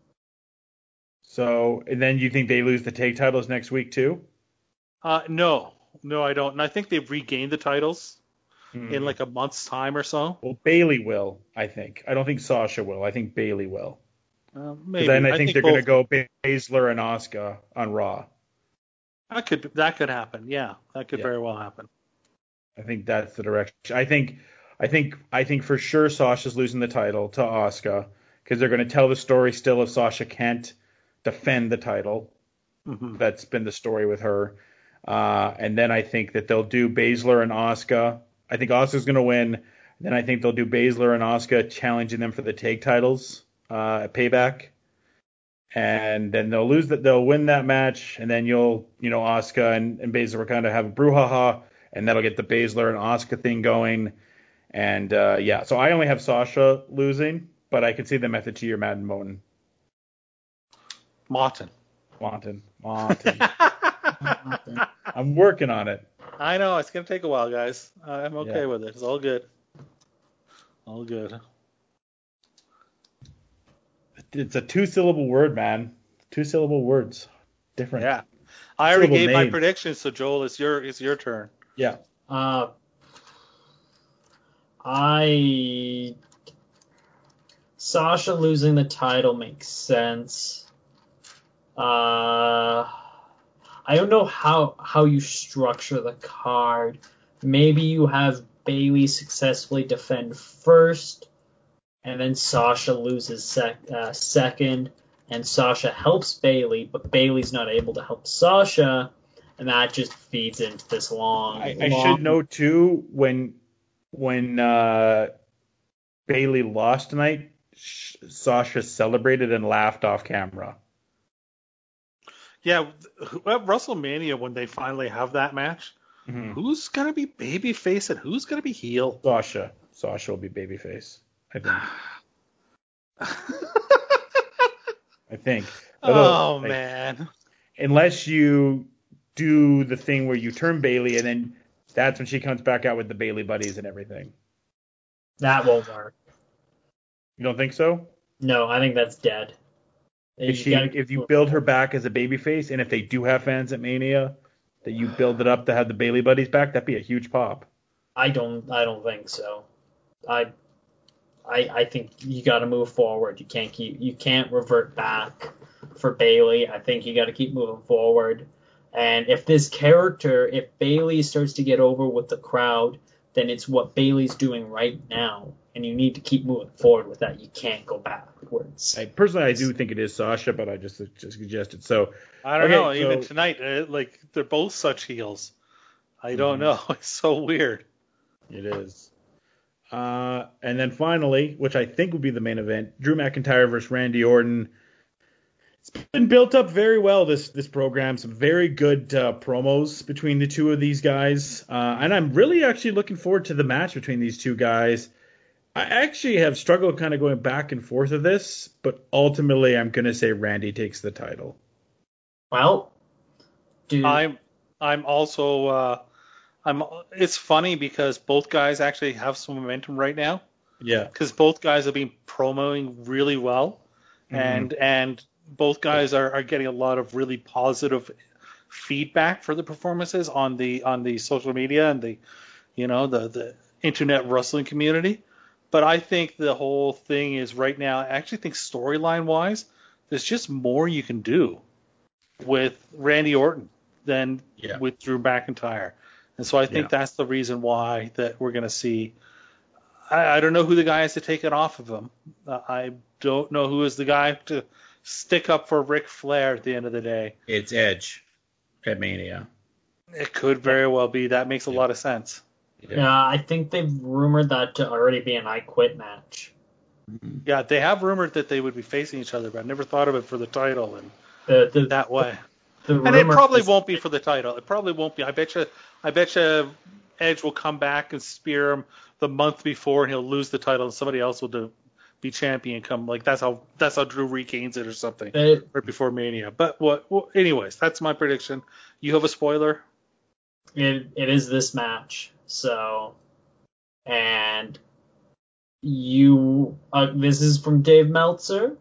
Speaker 5: So, and then you think they lose the tag titles next week too?
Speaker 7: No, I don't. And I think they've regained the titles in like a month's time or so.
Speaker 5: Well, Bayley will, I think. I don't think Sasha will. I think Bayley will.
Speaker 7: Maybe.
Speaker 5: Then I think they're going to go Baszler and Asuka on Raw.
Speaker 7: That could happen. Yeah, that could very well happen.
Speaker 5: I think that's the direction. I think for sure Sasha's losing the title to Asuka because they're going to tell the story still if Sasha can't defend the title. Mm-hmm. That's been the story with her. And then I think that they'll do Baszler and Asuka. I think Asuka's going to win. Then I think they'll do Baszler and Asuka challenging them for the tag titles at Payback. And then they'll win that match. And then Asuka and Baszler kind of have a brouhaha. And that'll get the Baszler and Asuka thing going. And so I only have Sasha losing, but I can see them at the tier Madden Moten.
Speaker 7: Martin.
Speaker 5: I'm working on it.
Speaker 7: I know it's gonna take a while, guys. I'm okay with it. It's all good. All good.
Speaker 5: It's a 2-syllable word, man. 2-syllable words. Different.
Speaker 7: Yeah. I already gave my prediction, so Joel, it's your turn.
Speaker 5: Yeah.
Speaker 6: Sasha losing the title makes sense. I don't know how you structure the card. Maybe you have Bayley successfully defend first, and then Sasha loses second, and Sasha helps Bayley, but Bayley's not able to help Sasha, and that just feeds into this long.
Speaker 5: I should note too when Bailey lost tonight, Sasha celebrated and laughed off camera.
Speaker 7: Yeah, at WrestleMania when they finally have that match, who's gonna be babyface and who's gonna be heel?
Speaker 5: Sasha will be babyface, I think. I think. Although,
Speaker 7: Man.
Speaker 5: Unless you do the thing where you turn Bailey and then that's when she comes back out with the Bailey buddies and everything.
Speaker 6: That won't work.
Speaker 5: You don't think so?
Speaker 6: No, I think that's dead.
Speaker 5: If you build her back as a babyface, and if they do have fans at Mania, that you build it up to have the Bailey buddies back, that'd be a huge pop.
Speaker 6: I don't think so. I think you got to move forward. You can't revert back for Bailey. I think you got to keep moving forward. And if Bailey starts to get over with the crowd, then it's what Bailey's doing right now, and you need to keep moving forward with that. You can't go backwards.
Speaker 5: Personally, I do think it is Sasha, but I just suggested. So
Speaker 7: I don't know. Even tonight, they're both such heels. I don't know. It's so weird.
Speaker 5: It is. And then finally, which I think would be the main event, Drew McIntyre versus Randy Orton. It's been built up very well, this program. Some very good promos between the two of these guys. And I'm really actually looking forward to the match between these two guys. I actually have struggled kind of going back and forth of this, but ultimately I'm going to say Randy takes the title.
Speaker 6: Well,
Speaker 7: I'm also... it's funny because both guys actually have some momentum right now.
Speaker 5: Yeah.
Speaker 7: Because both guys have been promoting really well, and both guys are getting a lot of really positive feedback for the performances on the social media and the internet wrestling community. But I think the whole thing is right now, I actually think storyline wise, there's just more you can do with Randy Orton than with Drew McIntyre. And so I think that's the reason why that we're going to see. I don't know who the guy is to take it off of him. I don't know who is the guy to stick up for Ric Flair at the end of the day.
Speaker 5: It's Edge at Mania.
Speaker 7: It could very well be. That makes a lot of sense.
Speaker 6: Yeah, I think they've rumored that to already be an I Quit match.
Speaker 7: Yeah, they have rumored that they would be facing each other, but I never thought of it for the title and that way. And it probably won't be for the title. It probably won't be. I bet you Edge will come back and spear him the month before, and he'll lose the title, and somebody else will be champion. That's how Drew regains it or something right before Mania. But anyways, that's my prediction. You have a spoiler?
Speaker 6: It is this match. So, and this is from Dave Meltzer.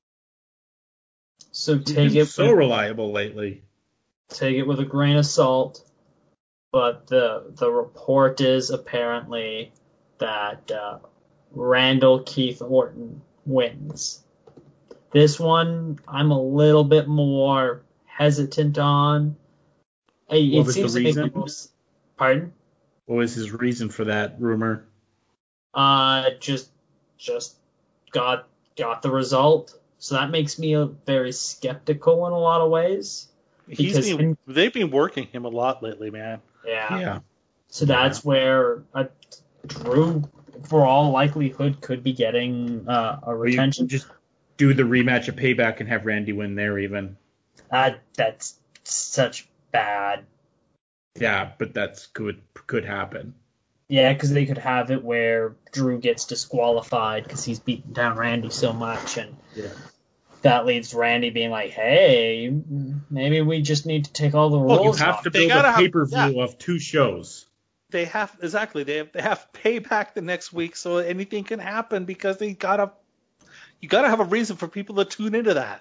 Speaker 6: So take it.
Speaker 5: So reliable lately.
Speaker 6: Take it with a grain of salt. But the report is apparently that Randall Keith Orton wins. This one I'm a little bit more hesitant on. It seems to make the most. Pardon?
Speaker 5: What was his reason for that rumor?
Speaker 6: Just got the result. So that makes me very skeptical in a lot of ways.
Speaker 7: They've been working him a lot lately, man.
Speaker 6: Yeah. So that's where Drew, for all likelihood, could be getting a retention.
Speaker 5: You just do the rematch of Payback and have Randy win there even.
Speaker 6: That's such bad.
Speaker 5: Yeah, but that's could happen.
Speaker 6: Yeah, because they could have it where Drew gets disqualified because he's beaten down Randy so much, and that leads to Randy being like, "Hey, maybe we just need to take all the rules
Speaker 5: you have
Speaker 6: off."
Speaker 5: to build a pay-per-view of 2 shows.
Speaker 7: They have Payback the next week, so anything can happen because you gotta have a reason for people to tune into that.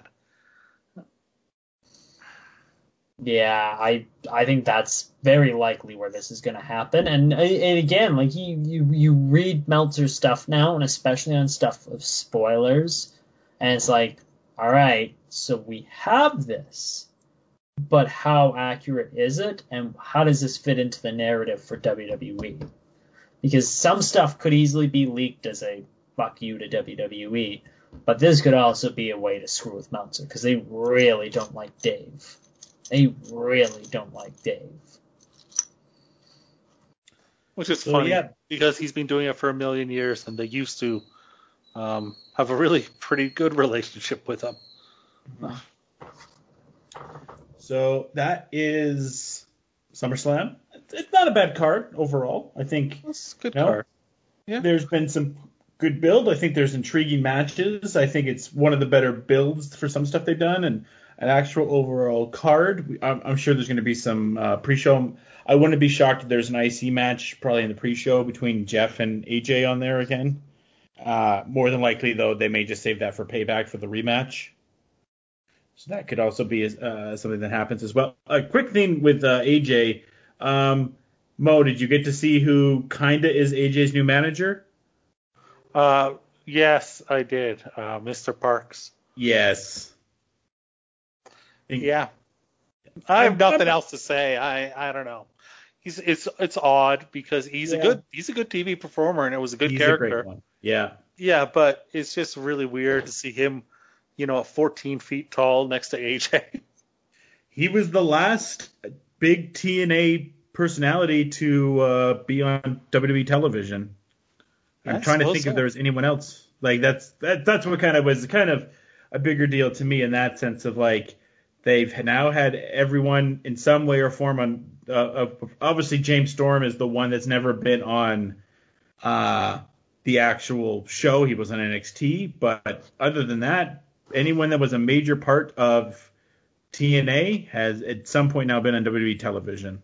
Speaker 6: Yeah, I think that's very likely where this is going to happen. And again, like you read Meltzer's stuff now, and especially on stuff of spoilers, and it's like, all right, so we have this, but how accurate is it, and how does this fit into the narrative for WWE? Because some stuff could easily be leaked as a fuck you to WWE, but this could also be a way to screw with Meltzer because they really don't like Dave. They really don't like Dave.
Speaker 7: Which is
Speaker 5: So,
Speaker 7: funny
Speaker 5: yeah.
Speaker 7: because he's been doing it for a million years, and they used to have a really pretty good relationship with him.
Speaker 5: So that is SummerSlam. It's not a bad card overall. I think
Speaker 7: That's a good
Speaker 5: No.
Speaker 7: card. Yeah.
Speaker 5: there's been some good build. I think there's intriguing matches. I think it's one of the better builds for some stuff they've done, and an actual overall card. I'm sure there's going to be some pre-show. I wouldn't be shocked if there's an IC match probably in the pre-show between Jeff and AJ on there again. More than likely, though, they may just save that for Payback for the rematch. So that could also be something that happens as well. A quick thing with AJ. Mo, did you get to see who kinda is AJ's new manager?
Speaker 7: Yes, I did. Mr. Parks.
Speaker 5: Yes.
Speaker 7: Yeah. I have nothing else to say. I don't know. It's odd because he's a good TV performer, and it was a good
Speaker 5: He's
Speaker 7: character.
Speaker 5: a great one. Yeah.
Speaker 7: Yeah, but it's just really weird to see him, 14 feet tall next to AJ.
Speaker 5: He was the last big TNA personality to be on WWE television. I'm trying to think if there was anyone else. Like that's what kind of was kind of a bigger deal to me in that sense of like they've now had everyone in some way or form on. Obviously, James Storm is the one that's never been on the actual show. He was on NXT, but other than that, anyone that was a major part of TNA has at some point now been on WWE television.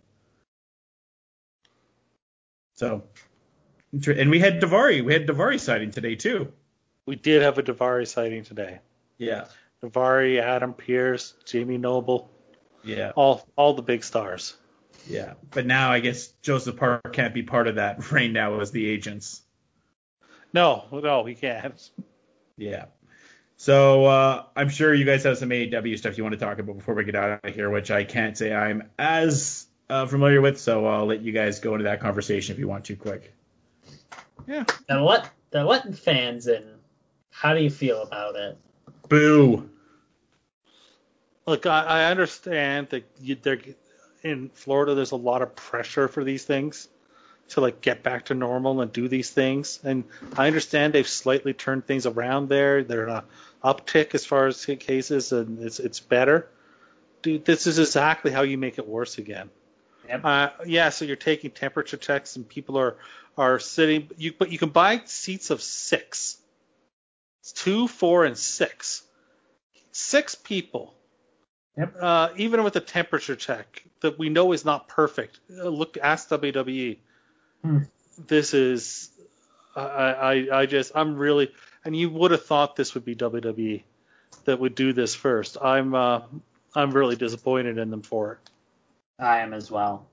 Speaker 5: So, and we had Daivari. We had Daivari sighting today too.
Speaker 7: We did have a Daivari sighting today.
Speaker 5: Yeah.
Speaker 7: Daivari, Adam Pearce, Jamie Noble.
Speaker 5: Yeah.
Speaker 7: All the big stars.
Speaker 5: Yeah. But now I guess Joseph Park can't be part of that reign now as the agents.
Speaker 7: No, he can't.
Speaker 5: Yeah. So I'm sure you guys have some AEW stuff you want to talk about before we get out of here, which I can't say I'm as familiar with. So I'll let you guys go into that conversation if you want to quick.
Speaker 7: Yeah.
Speaker 6: They're letting fans in. How do you feel about it?
Speaker 5: Boo.
Speaker 7: Look, I understand that they're in Florida. There's a lot of pressure for these things to like get back to normal and do these things. And I understand they've slightly turned things around there. They're in an uptick as far as cases, and it's better. Dude, this is exactly how you make it worse again.
Speaker 6: Yep.
Speaker 7: So you're taking temperature checks and people are sitting. But you can buy seats of 6. It's 2, 4, and 6. 6 people.
Speaker 6: Yep.
Speaker 7: Even with a temperature check that we know is not perfect. Ask WWE. This is, I'm really, and you would have thought this would be WWE that would do this first. I'm really disappointed in them for it.
Speaker 6: I am as well.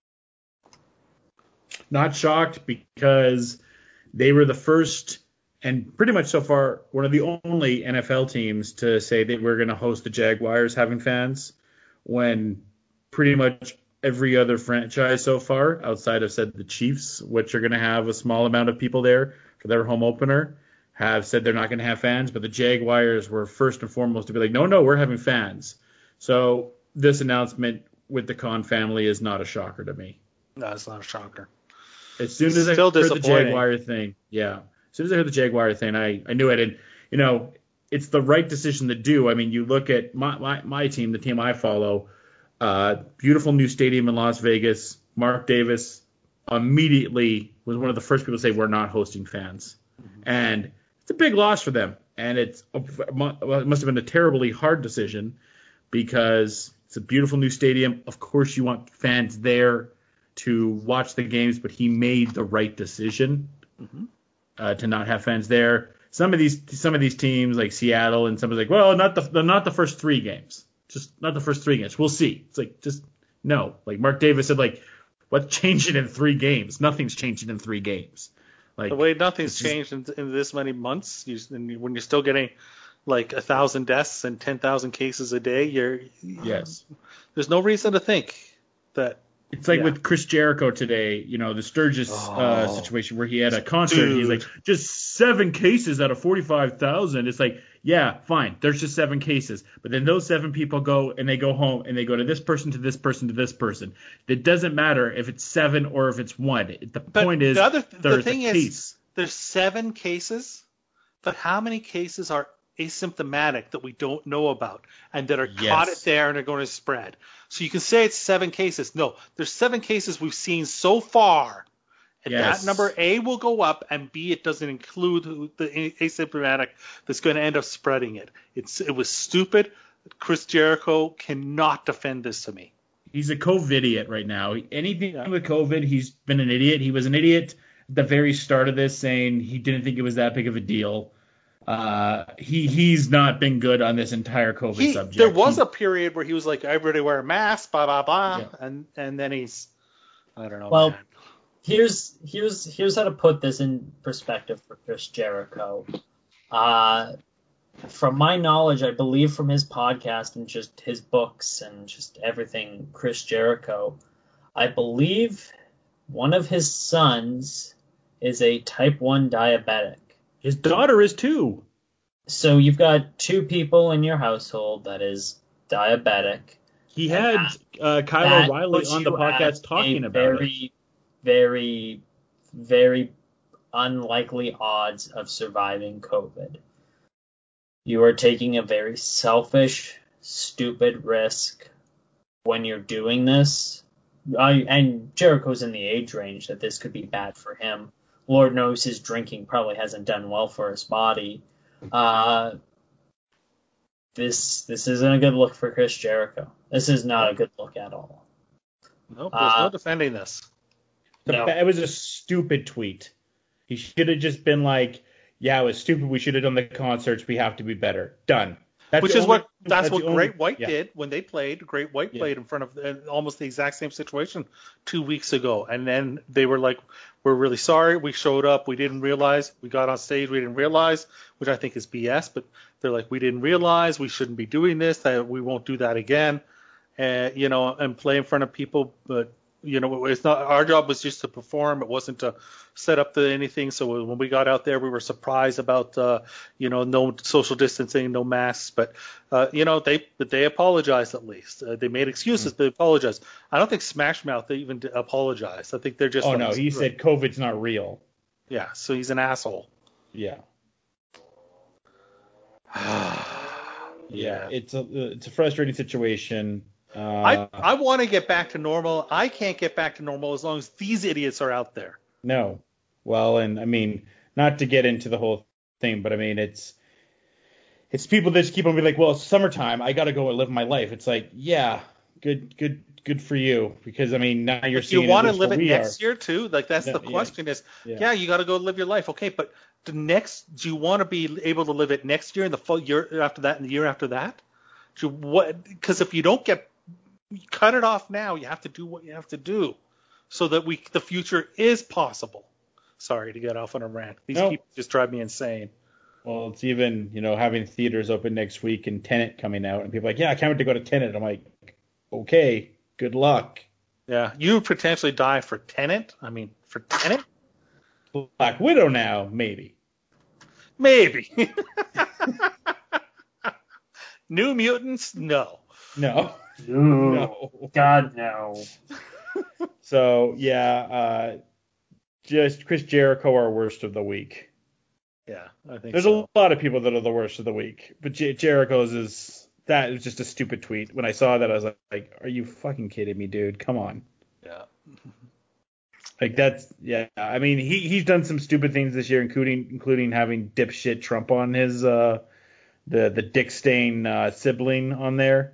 Speaker 5: Not shocked because they were the first and pretty much so far one of the only NFL teams to say that we're going to host the Jaguars having fans when pretty much every other franchise so far outside of said the Chiefs, which are going to have a small amount of people there for their home opener, have said they're not going to have fans. But the Jaguars were first and foremost to be like, no, we're having fans. So this announcement with the Khan family is not a shocker to me.
Speaker 7: No, it's not a shocker.
Speaker 5: As soon as I heard the Jaguar thing, As soon as I heard the Jaguar thing, I knew it. And, it's the right decision to do. I mean, you look at my team, the team I follow, beautiful new stadium in Las Vegas. Mark Davis immediately was one of the first people to say we're not hosting fans. Mm-hmm. And it's a big loss for them. And it must have been a terribly hard decision because it's a beautiful new stadium. Of course, you want fans there to watch the games, but he made the right decision to not have fans there. Some of these teams like Seattle and some are like, well, not the first 3 games, just not the first 3 games. We'll see. It's like just no. Like Mark Davis said, like what's changing in 3 games? Nothing's changing in 3 games. Like
Speaker 7: the way nothing's changed in this many months, when you're still getting like 1,000 deaths and 10,000 cases a day,
Speaker 5: yes.
Speaker 7: There's no reason to think that
Speaker 5: It's like
Speaker 7: Yeah.
Speaker 5: with Chris Jericho today, the Sturgis situation where he had a concert. And he's like, just 7 cases out of 45,000. It's like, yeah, fine. There's just 7 cases. But then those 7 people go and they go home and they go to this person, to this person, to this person. It doesn't matter if it's 7 or if it's 1. The point is,
Speaker 7: the thing is, there's 7 cases, but how many cases are asymptomatic that we don't know about and that are caught it there and are going to spread? So you can say it's 7 cases. No, there's 7 cases we've seen so far. And that number, A, will go up, and B, it doesn't include the asymptomatic that's going to end up spreading it. It was stupid. Chris Jericho cannot defend this to me.
Speaker 5: He's a COVID-idiot right now. Anything with COVID, he's been an idiot. He was an idiot at the very start of this, saying he didn't think it was that big of a deal. He's not been good on this entire COVID subject.
Speaker 7: There was a period where he was like, everybody wear a mask, blah, blah, blah. Yeah. And then he's, I don't know.
Speaker 6: Well,
Speaker 7: man.
Speaker 6: Here's how to put this in perspective for Chris Jericho. From my knowledge, I believe from his podcast and just his books and just everything, Chris Jericho, I believe one of his sons is a type 1 diabetic.
Speaker 5: His daughter is too.
Speaker 6: So you've got 2 people in your household that is diabetic.
Speaker 5: He had Kyle O'Reilly on the podcast talking about it.
Speaker 6: Very, very unlikely odds of surviving COVID. You are taking a very selfish, stupid risk when you're doing this. And Jericho's in the age range that this could be bad for him. Lord knows his drinking probably hasn't done well for his body. This isn't a good look for Chris Jericho. This is not a good look at all.
Speaker 7: Nope, there's no defending this.
Speaker 6: No.
Speaker 5: It was a stupid tweet. He should have just been like, yeah, it was stupid. We should have done the concerts. We have to be better. Done. That's what
Speaker 7: Great White did when they played. Great White played in front of almost the exact same situation 2 weeks ago. And then they were like, we're really sorry. We showed up. We didn't realize. We got on stage. We didn't realize, which I think is BS. But they're like, we didn't realize. We shouldn't be doing this. We won't do that again. And play in front of people. But it's not, our job was just to perform. It wasn't to set up anything. So when we got out there, we were surprised about, no social distancing, no masks, but, they apologized at least. They made excuses, but they apologized. I don't think Smash Mouth, they even apologized. I think they're just.
Speaker 5: Oh no, he said COVID's not real.
Speaker 7: Yeah. So he's an asshole.
Speaker 5: Yeah. Yeah. It's a frustrating situation.
Speaker 7: I want to get back to normal. I can't get back to normal as long as these idiots are out there.
Speaker 5: No. Well, and I mean, not to get into the whole thing, but I mean, it's people that just keep on being like, well, it's summertime. I got to go and live my life. It's like, yeah, good for you. Because I mean, now you're seeing.
Speaker 7: You want to live it next year too? Like that's the question is, you got to go live your life. Okay, but do you want to be able to live it next year and the full year after that and the year after that? Because if you don't cut it off now, you have to do what you have to do so that the future is possible. Sorry to get off on a rant. These people just drive me insane.
Speaker 5: Well, it's even, having theaters open next week and Tenet coming out, and people are like, yeah, I can't wait to go to Tenet. I'm like, okay, good luck.
Speaker 7: Yeah, you would potentially die for Tenet? I mean, for Tenet?
Speaker 5: Black Widow now, maybe.
Speaker 7: Maybe. New Mutants? No.
Speaker 5: No.
Speaker 6: No. God, no.
Speaker 5: So, just Chris Jericho, our worst of the week.
Speaker 7: Yeah, I think
Speaker 5: There's a lot of people that are the worst of the week, but Jericho's that was just a stupid tweet. When I saw that, I was like, are you fucking kidding me, dude? Come on.
Speaker 7: Yeah.
Speaker 5: I mean, he's done some stupid things this year, including having dipshit Trump on his the Dick Stain sibling on there.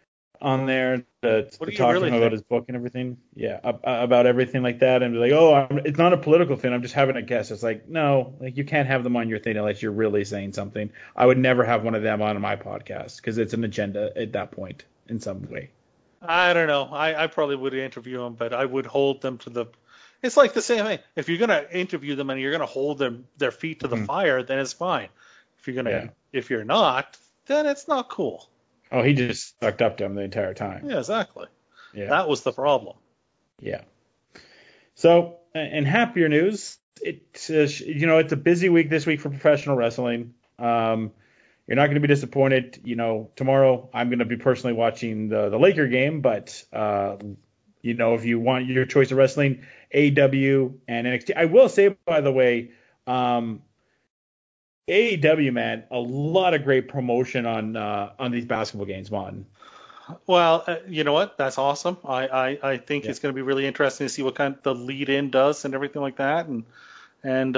Speaker 5: Talking about his book and everything. Yeah, about everything like that, and be like, it's not a political thing. I'm just having a guess. It's like, no, like you can't have them on your thing unless you're really saying something. I would never have one of them on my podcast because it's an agenda at that point in some way.
Speaker 7: I don't know. I probably would interview them, but I would hold them to the. It's like the same thing. If you're gonna interview them and you're gonna hold their feet to the fire, then it's fine. If you're not, then it's not cool.
Speaker 5: Oh, he just sucked up to him the entire time.
Speaker 7: Yeah, exactly.
Speaker 5: Yeah.
Speaker 7: That was the problem.
Speaker 5: Yeah. So, in happier news, it's a busy week this week for professional wrestling. You're not going to be disappointed. Tomorrow I'm going to be personally watching the Laker game, but if you want your choice of wrestling, AEW and NXT. I will say, by the way, AEW, man, a lot of great promotion on these basketball games, Martin.
Speaker 7: Well, you know what? That's awesome. I think it's going to be really interesting to see what kind of the lead in does and everything like that. And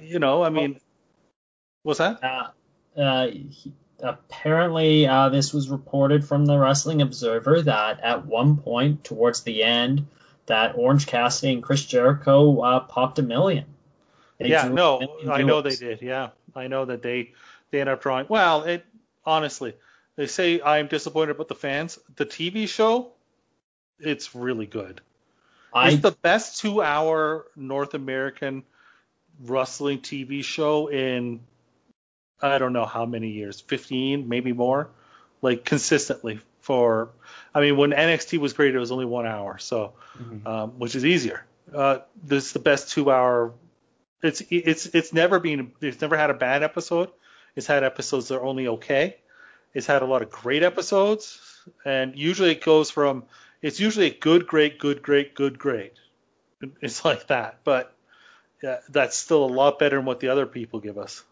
Speaker 7: what's that?
Speaker 6: Apparently, this was reported from the Wrestling Observer that at one point towards the end, that Orange Cassidy and Chris Jericho popped $1 million.
Speaker 7: I know they did. Yeah, I know that they ended up drawing. Well, honestly, they say I'm disappointed about the fans. The TV show, it's really good. It's the best 2-hour North American wrestling TV show in I don't know how many years, 15, maybe more, like consistently when NXT was great, it was only 1 hour, so which is easier. This is the best 2-hour. It's never had a bad episode. It's had episodes that are only okay. It's had a lot of great episodes, and usually it's usually a good, great, good, great, good, great. It's like that, but that's still a lot better than what the other people give us.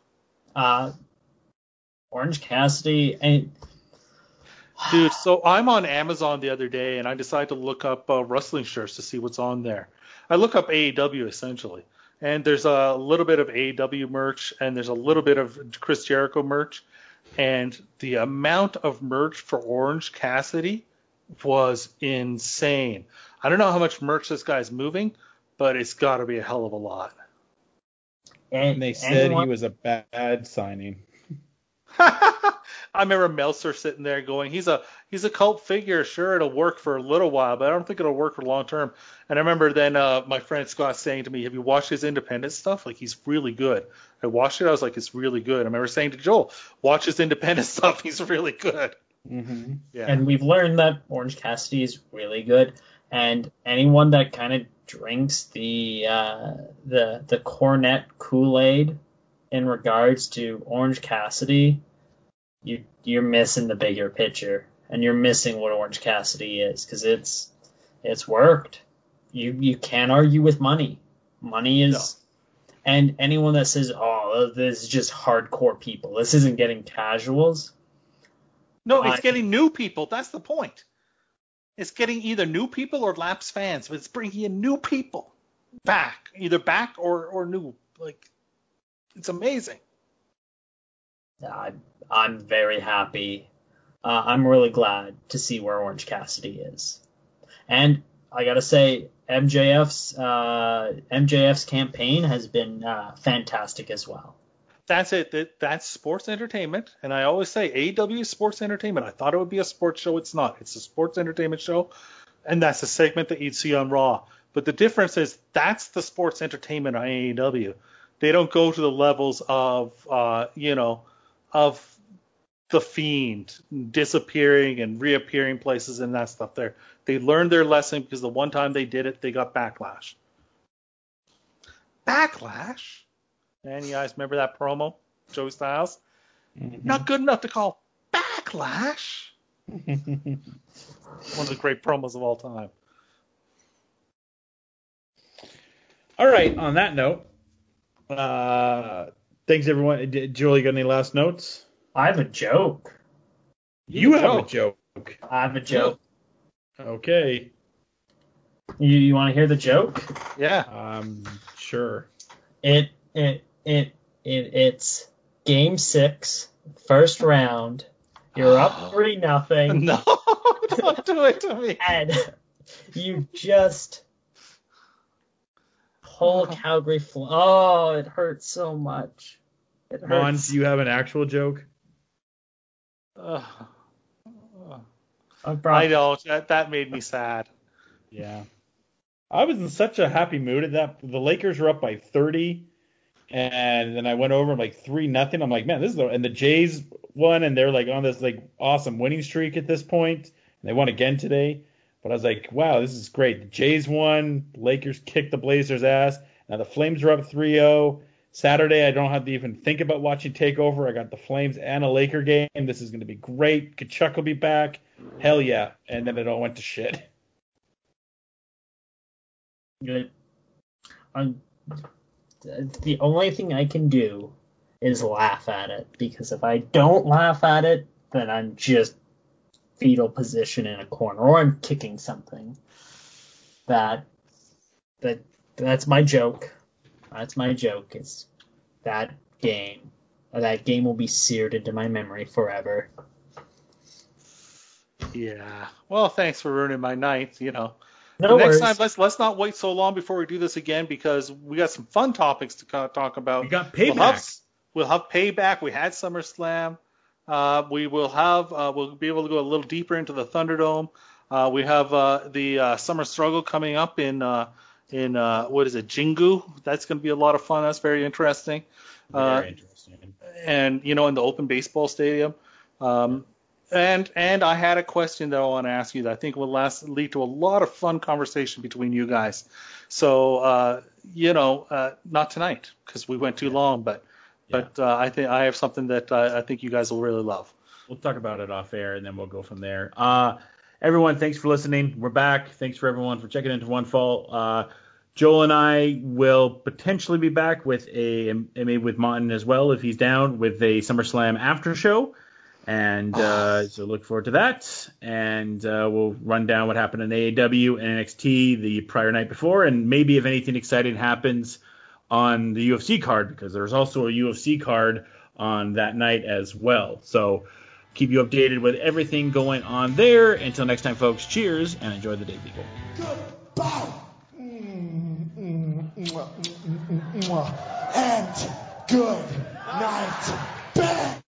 Speaker 6: Orange Cassidy,
Speaker 7: dude. So I'm on Amazon the other day, and I decided to look up wrestling shirts to see what's on there. I look up AEW essentially, and there's a little bit of AEW merch, and there's a little bit of Chris Jericho merch, and the amount of merch for Orange Cassidy was insane. I don't know how much merch this guy's moving, but it's got to be a hell of a lot.
Speaker 5: And they said he was a bad signing.
Speaker 7: I remember Meltzer sitting there going, he's a cult figure. Sure, it'll work for a little while, but I don't think it'll work for long term. And I remember then my friend Scott saying to me, have you watched his independent stuff? Like, he's really good. I watched it. I was like, it's really good. I remember saying to Joel, watch his independent stuff. He's really good.
Speaker 6: Mm-hmm. Yeah. And we've learned that Orange Cassidy is really good. And anyone that kind of drinks the Cornette Kool-Aid in regards to Orange Cassidy, you're missing the bigger picture, and you're missing what Orange Cassidy is, because it's worked. You can't argue with money. Money is, no. And anyone that says, "Oh, this is just hardcore people. This isn't getting casuals."
Speaker 7: No, it's getting new people. That's the point. It's getting either new people or lapsed fans, but it's bringing in new people back, either back or new. Like, it's amazing.
Speaker 6: I'm very happy. I'm really glad to see where Orange Cassidy is. And I gotta say, MJF's campaign has been fantastic as well.
Speaker 7: That's it. That's sports entertainment. And I always say AEW is sports entertainment. I thought it would be a sports show. It's not. It's a sports entertainment show. And that's a segment that you'd see on Raw. But the difference is that's the sports entertainment on AEW. They don't go to the levels of The Fiend disappearing and reappearing places and that stuff there. They learned their lesson because the one time they did it, they got backlash. Backlash? And you guys remember that promo? Joey Styles? Mm-hmm. Not good enough to call backlash. One of the great promos of all time.
Speaker 5: All right, on that note, thanks everyone. Julie, got any last notes?
Speaker 6: I have a joke.
Speaker 5: You have a joke.
Speaker 6: I have a joke.
Speaker 5: Okay.
Speaker 6: You want to hear the joke?
Speaker 7: Yeah.
Speaker 5: Sure.
Speaker 6: It's Game 6, first round. You're up 3-0.
Speaker 7: No, don't do it to me.
Speaker 6: And you just pull Calgary. Oh, it hurts so much. It hurts.
Speaker 5: Ron, do you have an actual joke?
Speaker 7: I don't. That made me sad.
Speaker 5: Yeah. I was in such a happy mood at that. The Lakers were up by 30, and then I went over like 3-0. I'm like, man, this is and the Jays won, and they're like on this like awesome winning streak at this point. And they won again today. But I was like, wow, this is great. The Jays won. The Lakers kicked the Blazers' ass. Now the Flames are up 3-0. Saturday, I don't have to even think about watching TakeOver. I got the Flames and a Laker game. This is going to be great. Kachuk will be back. Hell yeah. And then it all went to shit.
Speaker 6: Good. The only thing I can do is laugh at it, because if I don't laugh at it, then I'm just fetal position in a corner, or I'm kicking something. That's my joke. That's my joke. It's that game. That game will be seared into my memory forever.
Speaker 7: Yeah. Well, thanks for ruining my night.
Speaker 6: No
Speaker 7: Next
Speaker 6: worries.
Speaker 7: time, let's not wait so long before we do this again, because we got some fun topics to talk about.
Speaker 5: We got Payback.
Speaker 7: We'll have Payback. We had SummerSlam. We'll be able to go a little deeper into the Thunderdome. We have the Summer Struggle coming up in what is it, Jingu? That's going to be a lot of fun. That's very interesting.
Speaker 5: Very interesting.
Speaker 7: And in the open baseball stadium. And I had a question that I want to ask you that I think will lead to a lot of fun conversation between you guys. So not tonight because we went too long, but I think I have something that I think you guys will really love.
Speaker 5: We'll talk about it off air, and then we'll go from there. Everyone, thanks for listening. We're back. Thanks for everyone for checking into One Fall. Joel and I will potentially be back with maybe with Martin as well, if he's down, with a SummerSlam after show. And so look forward to that. And we'll run down what happened in AEW and NXT the prior night before, and maybe if anything exciting happens on the UFC card, because there's also a UFC card on that night as well. So keep you updated with everything going on there. Until next time, folks, cheers and enjoy the day, people.
Speaker 4: Goodbye. And good night.